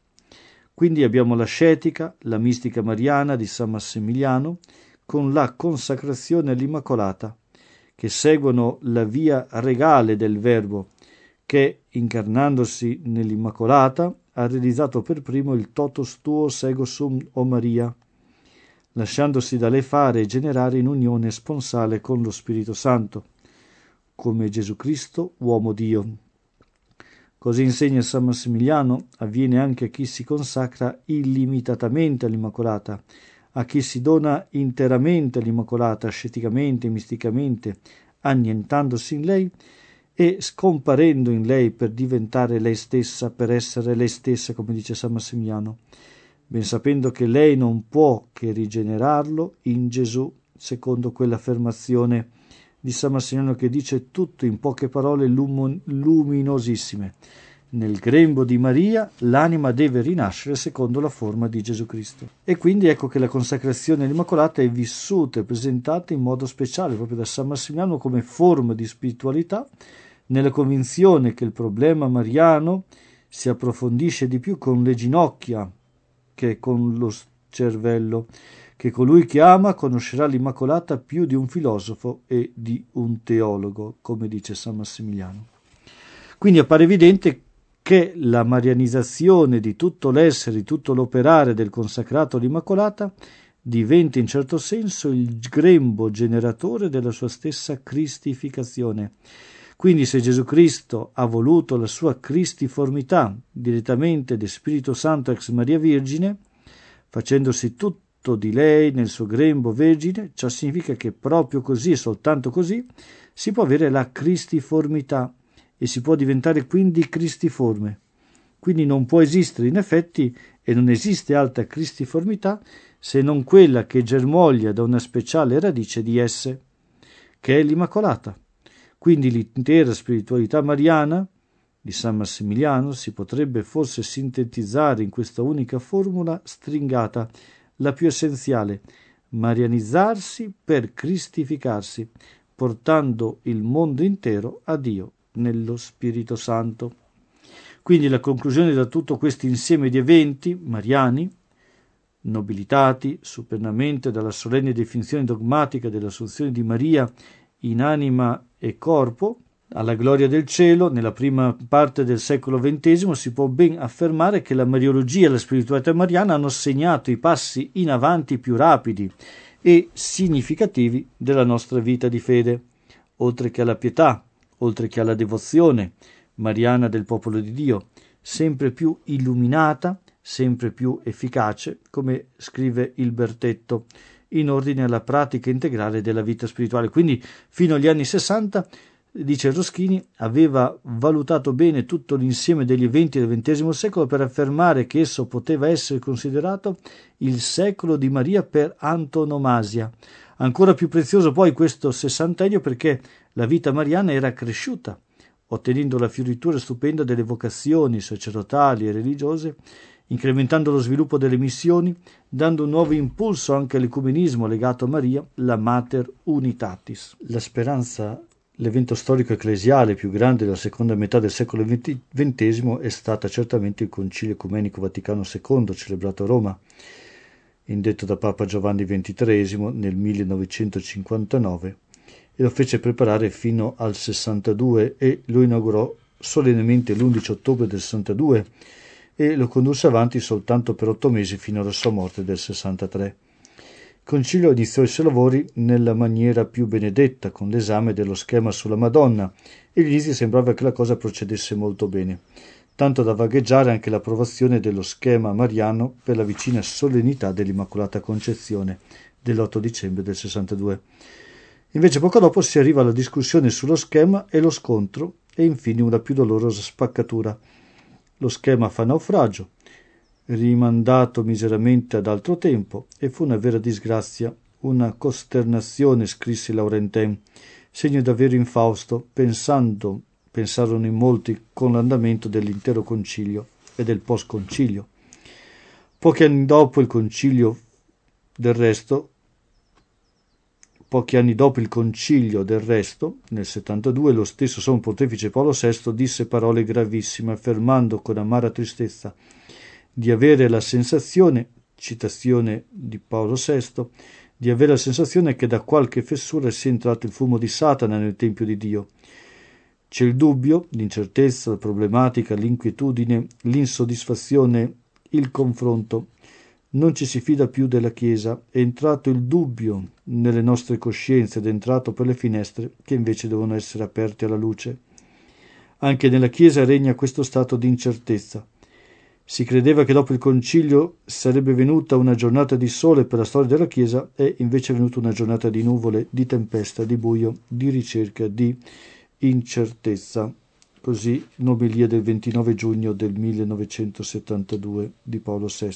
Speaker 1: Quindi abbiamo l'ascetica, la mistica mariana di San Massimiliano, con la consacrazione all'Immacolata, che seguono la via regale del Verbo, che, incarnandosi nell'Immacolata, ha realizzato per primo il totus tuos ego sum, o Maria, lasciandosi da lei fare e generare in unione sponsale con lo Spirito Santo, come Gesù Cristo, uomo Dio. Così insegna San Massimiliano, avviene anche a chi si consacra illimitatamente all'Immacolata, a chi si dona interamente all'Immacolata, asceticamente e misticamente, annientandosi in lei e scomparendo in lei per diventare lei stessa, per essere lei stessa, come dice San Massimiliano, ben sapendo che lei non può che rigenerarlo in Gesù, secondo quell'affermazione di San Massimiliano che dice tutto in poche parole luminosissime. Nel grembo di Maria l'anima deve rinascere secondo la forma di Gesù Cristo. E quindi ecco che la consacrazione all'Immacolata è vissuta e presentata in modo speciale proprio da San Massimiliano come forma di spiritualità, nella convinzione che il problema mariano si approfondisce di più con le ginocchia che con lo cervello, che colui che ama conoscerà l'Immacolata più di un filosofo e di un teologo, come dice San Massimiliano. Quindi appare evidente che la marianizzazione di tutto l'essere, di tutto l'operare del consacrato all'Immacolata diventa in certo senso il grembo generatore della sua stessa cristificazione. Quindi se Gesù Cristo ha voluto la sua cristiformità direttamente del Spirito Santo ex Maria Vergine, facendosi tutto tutto di lei nel suo grembo vergine, ciò significa che proprio così e soltanto così si può avere la cristiformità e si può diventare quindi cristiforme. Quindi non può esistere in effetti e non esiste altra cristiformità se non quella che germoglia da una speciale radice di esse, che è l'Immacolata. Quindi l'intera spiritualità mariana di San Massimiliano si potrebbe forse sintetizzare in questa unica formula stringata, la più essenziale: marianizzarsi per cristificarsi, portando il mondo intero a Dio nello Spirito Santo. Quindi la conclusione da tutto questo insieme di eventi mariani, nobilitati supernamente dalla solenne definizione dogmatica dell'Assunzione di Maria in anima e corpo, alla gloria del cielo, nella prima parte del secolo XX si può ben affermare che la Mariologia e la spiritualità mariana hanno segnato i passi in avanti più rapidi e significativi della nostra vita di fede, oltre che alla pietà, oltre che alla devozione mariana del popolo di Dio, sempre più illuminata, sempre più efficace, come scrive il Bertetto, in ordine alla pratica integrale della vita spirituale. Quindi fino agli anni 60, dice Roschini, aveva valutato bene tutto l'insieme degli eventi del XX secolo per affermare che esso poteva essere considerato il secolo di Maria per antonomasia. Ancora più prezioso poi questo sessantennio perché la vita mariana era cresciuta, ottenendo la fioritura stupenda delle vocazioni sacerdotali e religiose, incrementando lo sviluppo delle missioni, dando un nuovo impulso anche all'ecumenismo legato a Maria, la Mater Unitatis. La speranza, l'evento storico ecclesiale più grande della seconda metà del secolo XX è stata certamente il Concilio Ecumenico Vaticano II, celebrato a Roma, indetto da Papa Giovanni XXIII nel 1959, e lo fece preparare fino al 62 e lo inaugurò solennemente l'11 ottobre del 62 e lo condusse avanti soltanto per 8 mesi fino alla sua morte del 63. Il concilio iniziò i suoi lavori nella maniera più benedetta, con l'esame dello schema sulla Madonna, e all'inizio sembrava che la cosa procedesse molto bene, tanto da vagheggiare anche l'approvazione dello schema mariano per la vicina solennità dell'Immacolata Concezione dell'8 dicembre del 62. Invece poco dopo si arriva alla discussione sullo schema e lo scontro e infine una più dolorosa spaccatura. Lo schema fa naufragio, rimandato miseramente ad altro tempo, e fu una vera disgrazia, una costernazione, scrisse Laurentin, segno davvero infausto, pensarono in molti con l'andamento dell'intero concilio e del post-concilio. Pochi anni dopo il concilio del resto, nel 72, lo stesso Sommo Pontefice Paolo VI disse parole gravissime, affermando con amara tristezza di avere la sensazione, citazione di Paolo VI, di avere la sensazione che da qualche fessura sia entrato il fumo di Satana nel Tempio di Dio. C'è il dubbio, l'incertezza, la problematica, l'inquietudine, l'insoddisfazione, il confronto. Non ci si fida più della Chiesa, è entrato il dubbio nelle nostre coscienze ed è entrato per le finestre che invece devono essere aperte alla luce. Anche nella Chiesa regna questo stato di incertezza. Si credeva che dopo il concilio sarebbe venuta una giornata di sole per la storia della Chiesa, è invece venuta una giornata di nuvole, di tempesta, di buio, di ricerca, di incertezza. Così l'omelia del 29 giugno del 1972 di Paolo VI.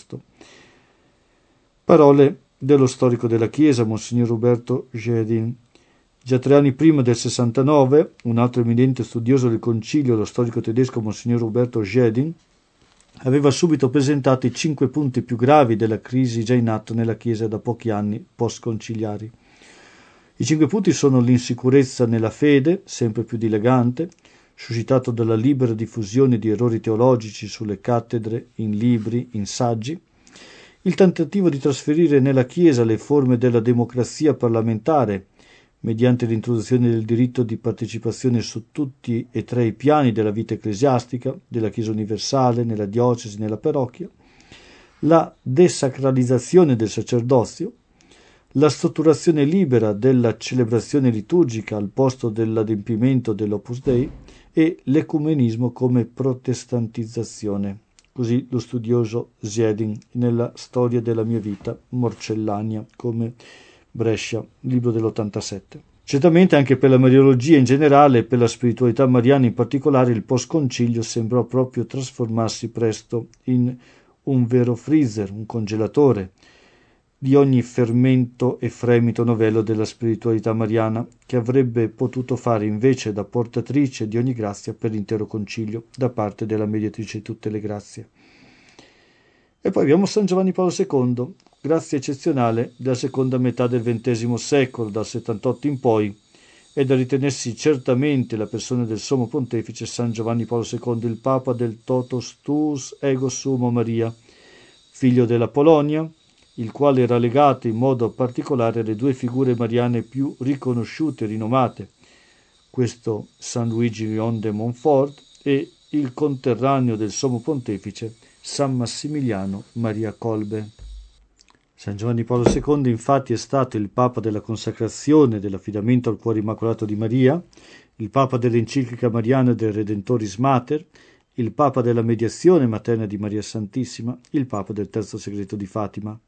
Speaker 1: Parole dello storico della Chiesa, Monsignor Roberto Gedin. Già 3 anni prima del 69, un altro eminente studioso del concilio, lo storico tedesco Monsignor Roberto Gedin, aveva subito presentato i 5 punti più gravi della crisi già in atto nella Chiesa da pochi anni post-conciliari. I 5 punti sono l'insicurezza nella fede, sempre più dilagante, suscitato dalla libera diffusione di errori teologici sulle cattedre, in libri, in saggi, il tentativo di trasferire nella Chiesa le forme della democrazia parlamentare, mediante l'introduzione del diritto di partecipazione su tutti e 3 i piani della vita ecclesiastica, della Chiesa universale, nella diocesi, nella parrocchia, la desacralizzazione del sacerdozio, la strutturazione libera della celebrazione liturgica al posto dell'adempimento dell'Opus Dei e l'ecumenismo come protestantizzazione. così lo studioso Ziedin nella Storia della mia vita morcellania, come Brescia, libro dell'87. Certamente anche per la mariologia in generale e per la spiritualità mariana in particolare il post-concilio sembrò proprio trasformarsi presto in un vero freezer, un congelatore di ogni fermento e fremito novello della spiritualità mariana, che avrebbe potuto fare invece da portatrice di ogni grazia per l'intero concilio, da parte della mediatrice di tutte le grazie. E poi abbiamo San Giovanni Paolo II, grazia eccezionale della seconda metà del XX secolo, dal 78 in poi, è da ritenersi certamente la persona del Sommo Pontefice San Giovanni Paolo II, il Papa del Totus Tuus Ego Sumo Maria, figlio della Polonia, il quale era legato in modo particolare alle due figure mariane più riconosciute e rinomate, questo San Luigi Leon de Montfort e il conterraneo del Sommo Pontefice San Massimiliano Maria Kolbe. San Giovanni Paolo II infatti è stato il Papa della consacrazione e dell'affidamento al cuore immacolato di Maria, il Papa dell'enciclica mariana del Redentoris Mater, il Papa della mediazione materna di Maria Santissima, il Papa del terzo segreto di Fatima.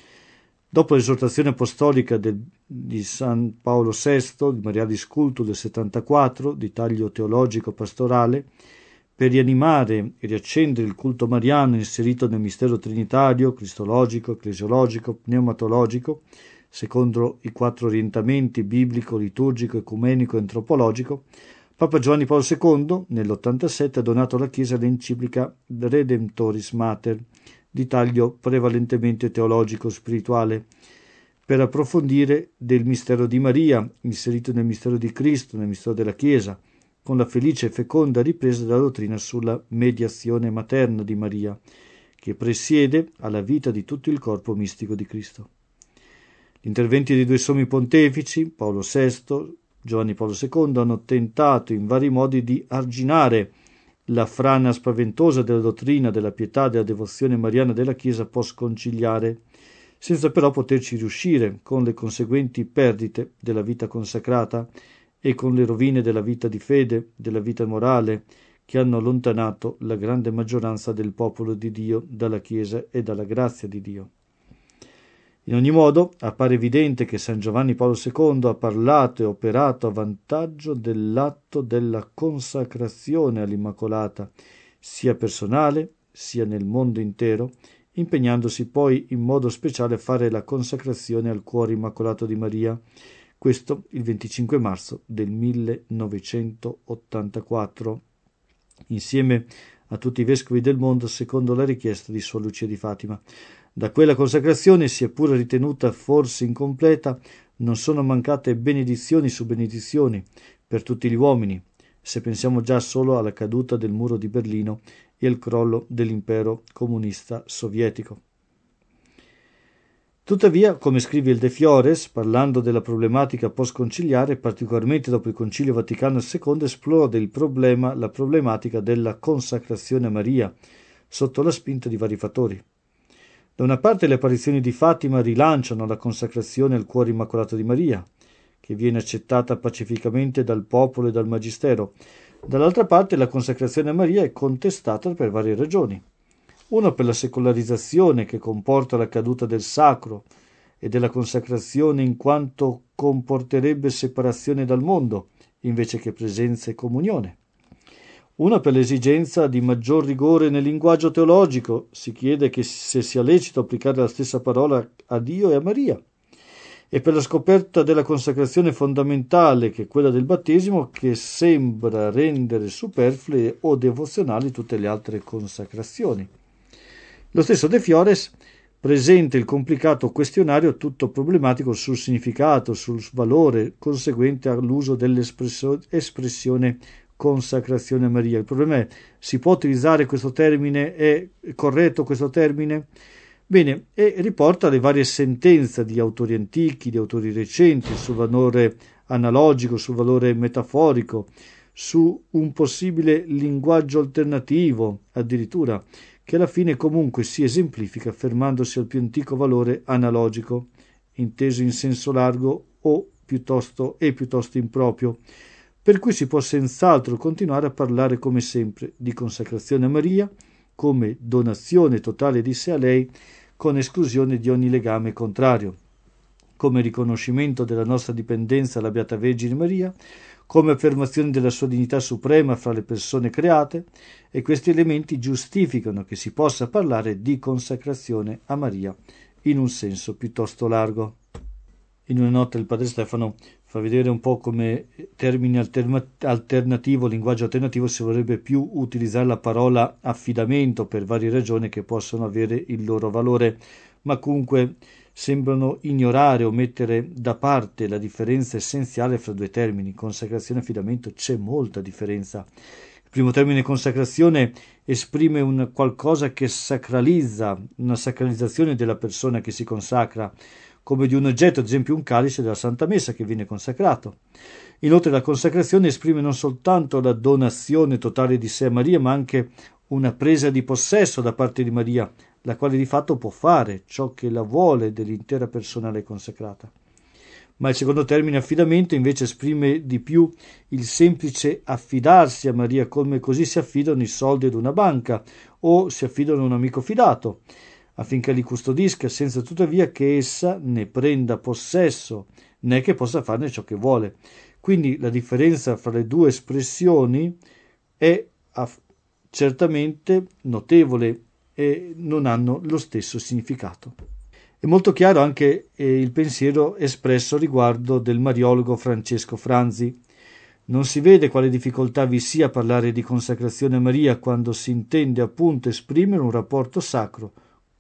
Speaker 1: Dopo l'esortazione apostolica di San Paolo VI, di Marialis Cultus del 74, di taglio teologico pastorale, per rianimare e riaccendere il culto mariano inserito nel mistero trinitario, cristologico, ecclesiologico, pneumatologico, secondo i 4 orientamenti biblico, liturgico, ecumenico e antropologico, Papa Giovanni Paolo II nell'87 ha donato alla Chiesa l'enciclica Redemptoris Mater, di taglio prevalentemente teologico-spirituale, per approfondire del mistero di Maria, inserito nel mistero di Cristo, nel mistero della Chiesa, con la felice e feconda ripresa della dottrina sulla mediazione materna di Maria, che presiede alla vita di tutto il corpo mistico di Cristo. Gli interventi dei due sommi pontefici, Paolo VI, Giovanni Paolo II, hanno tentato in vari modi di arginare la frana spaventosa della dottrina, della pietà, della devozione mariana della Chiesa post-conciliare, senza però poterci riuscire, con le conseguenti perdite della vita consacrata e con le rovine della vita di fede, della vita morale, che hanno allontanato la grande maggioranza del popolo di Dio dalla Chiesa e dalla grazia di Dio. In ogni modo, appare evidente che San Giovanni Paolo II ha parlato e operato a vantaggio dell'atto della consacrazione all'Immacolata, sia personale sia nel mondo intero, impegnandosi poi in modo speciale a fare la consacrazione al cuore immacolato di Maria, questo il 25 marzo del 1984, insieme a tutti i vescovi del mondo secondo la richiesta di Sua Lucia di Fatima. Da quella consacrazione, sia pure ritenuta forse incompleta, non sono mancate benedizioni su benedizioni per tutti gli uomini, se pensiamo già solo alla caduta del muro di Berlino e al crollo dell'impero comunista sovietico. Tuttavia, come scrive il De Fiores, parlando della problematica post-conciliare, particolarmente dopo il Concilio Vaticano II, esplode la problematica della consacrazione a Maria, sotto la spinta di vari fattori. Da una parte le apparizioni di Fatima rilanciano la consacrazione al cuore immacolato di Maria, che viene accettata pacificamente dal popolo e dal magistero. Dall'altra parte la consacrazione a Maria è contestata per varie ragioni. Una per la secolarizzazione che comporta la caduta del sacro e della consacrazione in quanto comporterebbe separazione dal mondo, invece che presenza e comunione. Una per l'esigenza di maggior rigore nel linguaggio teologico, si chiede che se sia lecito applicare la stessa parola a Dio e a Maria, e per la scoperta della consacrazione fondamentale, che è quella del battesimo, che sembra rendere superflue o devozionali tutte le altre consacrazioni. Lo stesso De Fiores presenta il complicato questionario tutto problematico sul significato, sul valore conseguente all'uso dell'espressione consacrazione a Maria. Il problema è: si può utilizzare questo termine? È corretto questo termine? Bene, e riporta le varie sentenze di autori antichi, di autori recenti, sul valore analogico, sul valore metaforico, su un possibile linguaggio alternativo, addirittura, che alla fine comunque si esemplifica fermandosi al più antico valore analogico, inteso in senso largo o piuttosto improprio, per cui si può senz'altro continuare a parlare come sempre di consacrazione a Maria, come donazione totale di sé a lei, con esclusione di ogni legame contrario, come riconoscimento della nostra dipendenza alla Beata Vergine Maria, come affermazione della sua dignità suprema fra le persone create, e questi elementi giustificano che si possa parlare di consacrazione a Maria in un senso piuttosto largo. In una nota il padre Stefano fa vedere un po' come termine alternativo, linguaggio alternativo, si vorrebbe più utilizzare la parola affidamento per varie ragioni che possono avere il loro valore, ma comunque sembrano ignorare o mettere da parte la differenza essenziale fra due termini. Consacrazione e affidamento, c'è molta differenza. Il primo termine, consacrazione, esprime un qualcosa che sacralizza, una sacralizzazione della persona che si consacra, come di un oggetto, ad esempio un calice della Santa Messa che viene consacrato. Inoltre la consacrazione esprime non soltanto la donazione totale di sé a Maria, ma anche una presa di possesso da parte di Maria, la quale di fatto può fare ciò che la vuole dell'intera persona lei consacrata. Ma il secondo termine, affidamento, invece esprime di più il semplice affidarsi a Maria, come così si affidano i soldi ad una banca o si affidano a un amico fidato, affinché li custodisca, senza tuttavia che essa ne prenda possesso, né che possa farne ciò che vuole. Quindi la differenza fra le due espressioni è certamente notevole e non hanno lo stesso significato. È molto chiaro anche il pensiero espresso riguardo del mariologo Francesco Franzi. Non si vede quale difficoltà vi sia a parlare di consacrazione a Maria quando si intende appunto esprimere un rapporto sacro,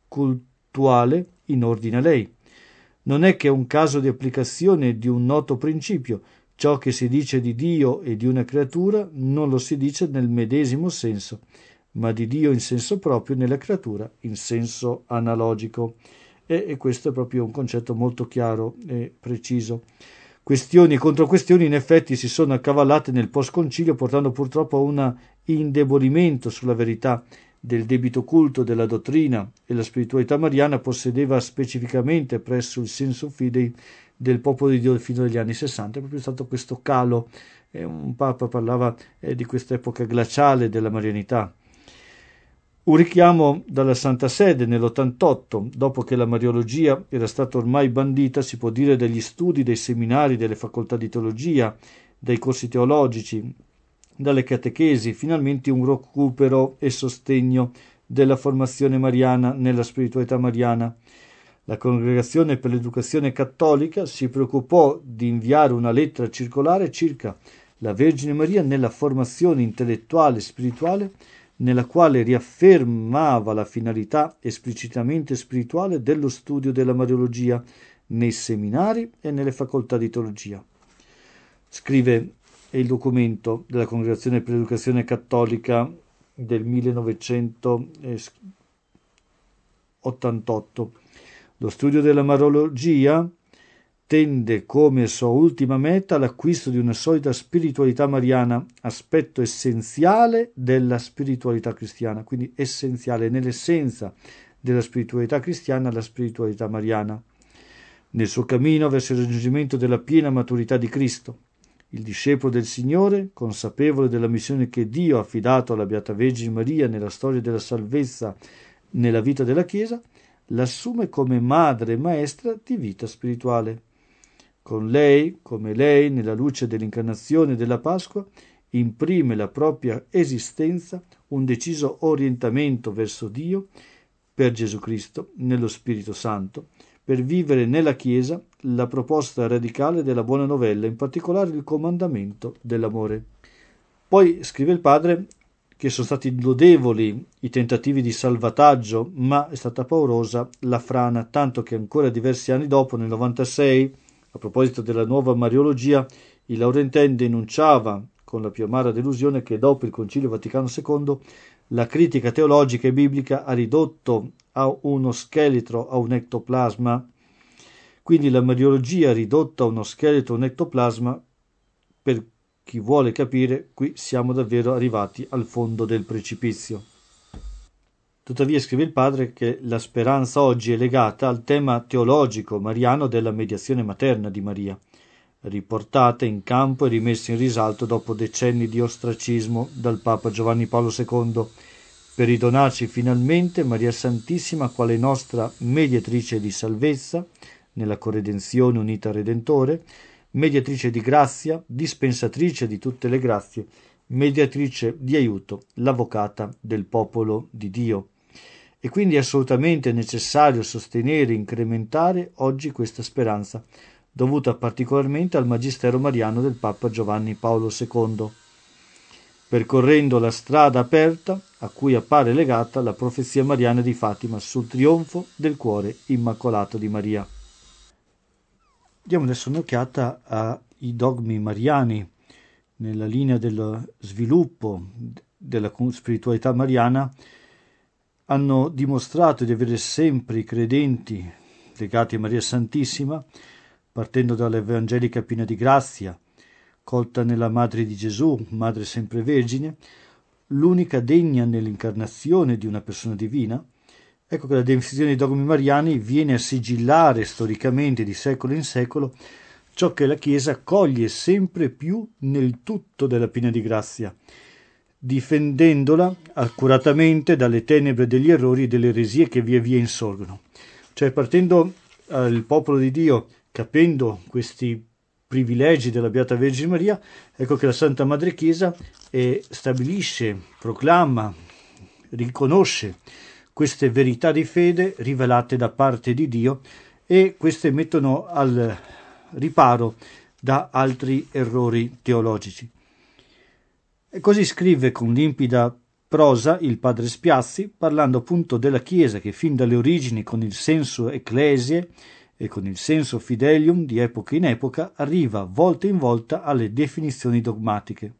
Speaker 1: cultuale in ordine a lei. Non è che è un caso di applicazione di un noto principio: ciò che si dice di Dio e di una creatura non lo si dice nel medesimo senso, ma di Dio in senso proprio, nella creatura in senso analogico. E questo è proprio un concetto molto chiaro e preciso. Questioni e controquestioni in effetti si sono accavallate nel post-concilio, portando purtroppo a un indebolimento sulla verità del debito culto della dottrina, e la spiritualità mariana possedeva specificamente presso il senso fidei del popolo di Dio fino agli anni 60. È proprio stato questo calo. Un papa parlava di questa epoca glaciale della marianità. Un richiamo dalla Santa Sede nell'88, dopo che la mariologia era stata ormai bandita, si può dire, dagli studi, dei seminari, delle facoltà di teologia, dai corsi teologici, dalle catechesi, finalmente un recupero e sostegno della formazione mariana nella spiritualità mariana. La Congregazione per l'Educazione Cattolica si preoccupò di inviare una lettera circolare circa la Vergine Maria nella formazione intellettuale e spirituale, nella quale riaffermava la finalità esplicitamente spirituale dello studio della mariologia nei seminari e nelle facoltà di teologia. Scrive il documento della Congregazione per l'Educazione Cattolica del 1988. Lo studio della mariologia tende come sua ultima meta l'acquisto di una solida spiritualità mariana, aspetto essenziale della spiritualità cristiana, quindi essenziale nell'essenza della spiritualità cristiana, la spiritualità mariana. Nel suo cammino verso il raggiungimento della piena maturità di Cristo, il discepolo del Signore, consapevole della missione che Dio ha affidato alla Beata Vergine Maria nella storia della salvezza nella vita della Chiesa, l'assume come madre e maestra di vita spirituale. Con lei, come lei, nella luce dell'incarnazione e della Pasqua, imprime la propria esistenza un deciso orientamento verso Dio per Gesù Cristo, nello Spirito Santo, per vivere nella Chiesa la proposta radicale della buona novella, in particolare il comandamento dell'amore. Poi scrive il padre che sono stati lodevoli i tentativi di salvataggio, ma è stata paurosa la frana, tanto che ancora diversi anni dopo, nel 96, a proposito della nuova mariologia, il Laurentin denunciava con la più amara delusione che dopo il Concilio Vaticano II la critica teologica e biblica ha ridotto a uno scheletro, a un ectoplasma. Quindi la mariologia ridotta a uno scheletro, un ectoplasma, per chi vuole capire, qui siamo davvero arrivati al fondo del precipizio. Tuttavia scrive il padre che la speranza oggi è legata al tema teologico mariano della mediazione materna di Maria, riportata in campo e rimessa in risalto dopo decenni di ostracismo dal Papa Giovanni Paolo II, per ridonarci finalmente Maria Santissima quale nostra mediatrice di salvezza, nella corredenzione unita al Redentore, mediatrice di grazia, dispensatrice di tutte le grazie, mediatrice di aiuto, l'avvocata del popolo di Dio. E quindi è assolutamente necessario sostenere e incrementare oggi questa speranza, dovuta particolarmente al magistero mariano del Papa Giovanni Paolo II, percorrendo la strada aperta a cui appare legata la profezia mariana di Fatima sul trionfo del cuore immacolato di Maria. Diamo adesso un'occhiata ai dogmi mariani nella linea dello sviluppo della spiritualità mariana. Hanno dimostrato di avere sempre i credenti legati a Maria Santissima, partendo dall'Evangelica piena di grazia, colta nella Madre di Gesù, Madre sempre Vergine, l'unica degna nell'incarnazione di una persona divina. Ecco che la definizione dei dogmi mariani viene a sigillare storicamente di secolo in secolo ciò che la Chiesa coglie sempre più nel tutto della piena di grazia, difendendola accuratamente dalle tenebre degli errori e delle eresie che via via insorgono. Cioè, partendo il popolo di Dio, capendo questi privilegi della Beata Vergine Maria, ecco che la Santa Madre Chiesa stabilisce, proclama, riconosce queste verità di fede rivelate da parte di Dio, e queste mettono al riparo da altri errori teologici. E così scrive con limpida prosa il padre Spiazzi, parlando appunto della Chiesa che fin dalle origini, con il senso ecclesie e con il senso fidelium di epoca in epoca, arriva volta in volta alle definizioni dogmatiche.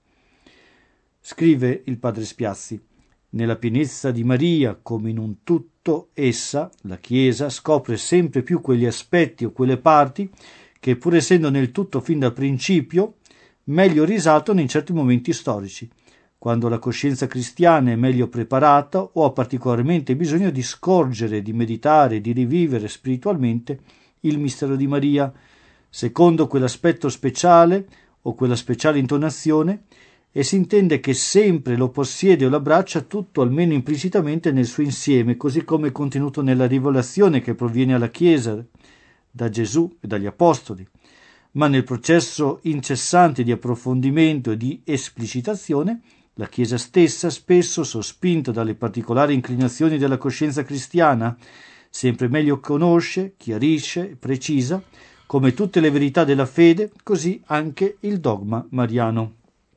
Speaker 1: Scrive il padre Spiazzi: nella pienezza di Maria, come in un tutto essa, la Chiesa scopre sempre più quegli aspetti o quelle parti che, pur essendo nel tutto fin da principio, meglio risaltano in certi momenti storici, quando la coscienza cristiana è meglio preparata o ha particolarmente bisogno di scorgere, di meditare, di rivivere spiritualmente il mistero di Maria, secondo quell'aspetto speciale o quella speciale intonazione, e si intende che sempre lo possiede o l'abbraccia tutto almeno implicitamente nel suo insieme, così come è contenuto nella rivelazione che proviene alla Chiesa da Gesù e dagli Apostoli, ma nel processo incessante di approfondimento e di esplicitazione la Chiesa stessa, spesso sospinta dalle particolari inclinazioni della coscienza cristiana, sempre meglio conosce, chiarisce, precisa, come tutte le verità della fede, così anche il dogma mariano.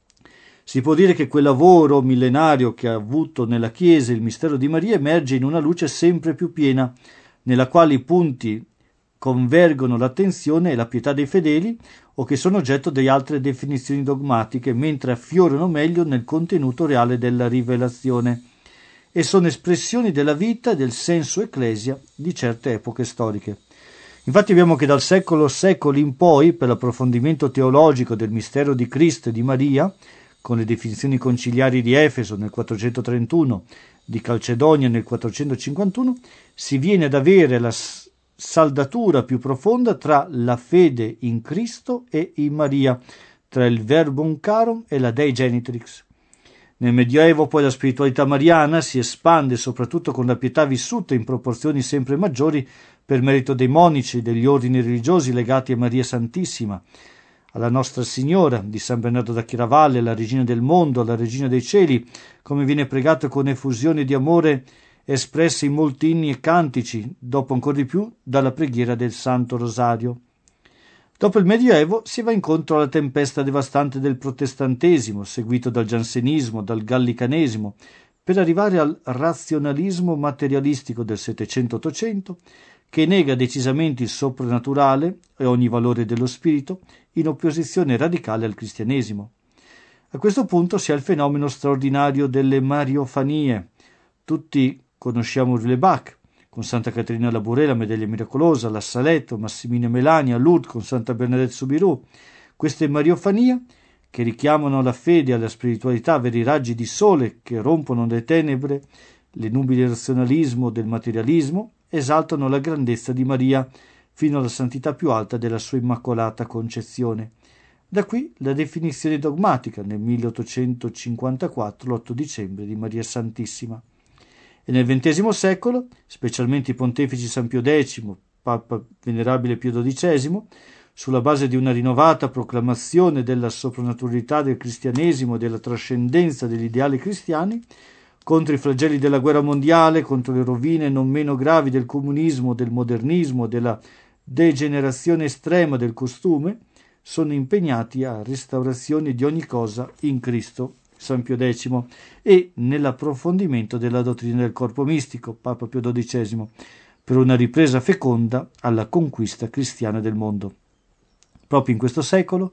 Speaker 1: Si può dire che quel lavoro millenario che ha avuto nella Chiesa il mistero di Maria emerge in una luce sempre più piena, nella quale i punti convergono l'attenzione e la pietà dei fedeli, o che sono oggetto di altre definizioni dogmatiche, mentre affiorano meglio nel contenuto reale della rivelazione, e sono espressioni della vita e del senso ecclesia di certe epoche storiche. Infatti abbiamo che dal secoli in poi, per l'approfondimento teologico del mistero di Cristo e di Maria, con le definizioni conciliari di Efeso nel 431, di Calcedonia nel 451, si viene ad avere la saldatura più profonda tra la fede in Cristo e in Maria, tra il Verbum Carum e la Dei Genitrix. Nel Medioevo poi la spiritualità mariana si espande soprattutto con la pietà vissuta in proporzioni sempre maggiori per merito dei monaci e degli ordini religiosi legati a Maria Santissima, alla Nostra Signora, di San Bernardo da Chiaravalle, la Regina del Mondo, la Regina dei Cieli, come viene pregato con effusione di amore espresse in molti inni e cantici, dopo ancora di più dalla preghiera del Santo Rosario. Dopo il Medioevo si va incontro alla tempesta devastante del protestantesimo, seguito dal giansenismo, dal gallicanesimo, per arrivare al razionalismo materialistico del Settecento-Ottocento, che nega decisamente il soprannaturale e ogni valore dello spirito, in opposizione radicale al cristianesimo. A questo punto si ha il fenomeno straordinario delle mariofanie. Tutti conosciamo Urlebach, con Santa Caterina Labouré, la Medaglia Miracolosa, la Saletto, Massimina Melania, Lourdes con Santa Bernadette Soubirous. Queste mariofanie, che richiamano alla fede e alla spiritualità veri raggi di sole che rompono le tenebre, le nubi del razionalismo, del materialismo, esaltano la grandezza di Maria fino alla santità più alta della sua immacolata concezione. Da qui la definizione dogmatica nel 1854, l'8 dicembre, di Maria Santissima. E nel XX secolo, specialmente i pontefici San Pio X, Papa Venerabile Pio XII, sulla base di una rinnovata proclamazione della soprannaturalità del cristianesimo e della trascendenza degli ideali cristiani, contro i flagelli della guerra mondiale, contro le rovine non meno gravi del comunismo, del modernismo, della degenerazione estrema del costume, sono impegnati a restaurazione di ogni cosa in Cristo, San Pio X, e nell'approfondimento della dottrina del corpo mistico, Papa Pio XII, per una ripresa feconda alla conquista cristiana del mondo. Proprio in questo secolo,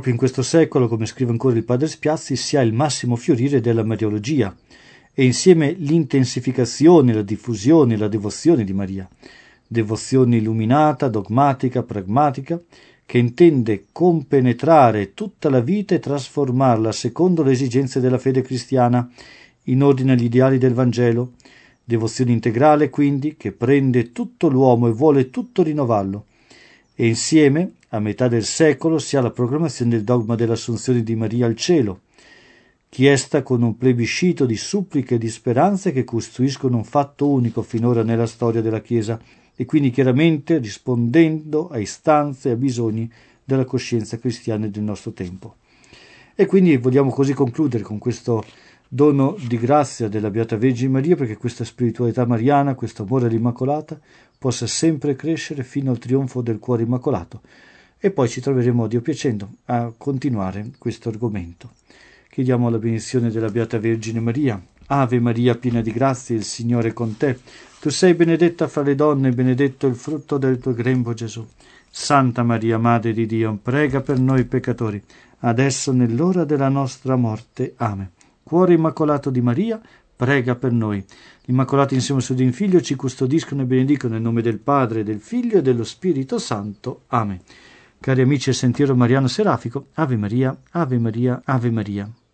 Speaker 1: come scrive ancora il padre Spiazzi, si ha il massimo fiorire della Mariologia e insieme l'intensificazione, la diffusione e la devozione di Maria, devozione illuminata, dogmatica, pragmatica, che intende compenetrare tutta la vita e trasformarla secondo le esigenze della fede cristiana, in ordine agli ideali del Vangelo. Devozione integrale, quindi, che prende tutto l'uomo e vuole tutto rinnovarlo. E insieme, a metà del secolo, si ha la proclamazione del dogma dell'Assunzione di Maria al cielo, chiesta con un plebiscito di suppliche e di speranze che costruiscono un fatto unico finora nella storia della Chiesa, e quindi chiaramente rispondendo a istanze e a bisogni della coscienza cristiana del nostro tempo. E quindi vogliamo così concludere con questo dono di grazia della Beata Vergine Maria, perché questa spiritualità mariana, questo amore all'Immacolata, possa sempre crescere fino al trionfo del cuore immacolato. E poi ci troveremo, Dio piacendo, a continuare questo argomento. Chiediamo la benedizione della Beata Vergine Maria. Ave Maria, piena di grazia, il Signore è con te. Tu sei benedetta fra le donne, e benedetto il frutto del tuo grembo, Gesù. Santa Maria, Madre di Dio, prega per noi peccatori, adesso nell'ora della nostra morte. Amen. Cuore immacolato di Maria, prega per noi. L'Immacolata insieme al suo Divino Figlio ci custodiscono e benedicono nel nome del Padre, del Figlio e dello Spirito Santo. Amen. Cari amici del Sentiero Mariano Serafico, Ave Maria, Ave Maria, Ave Maria.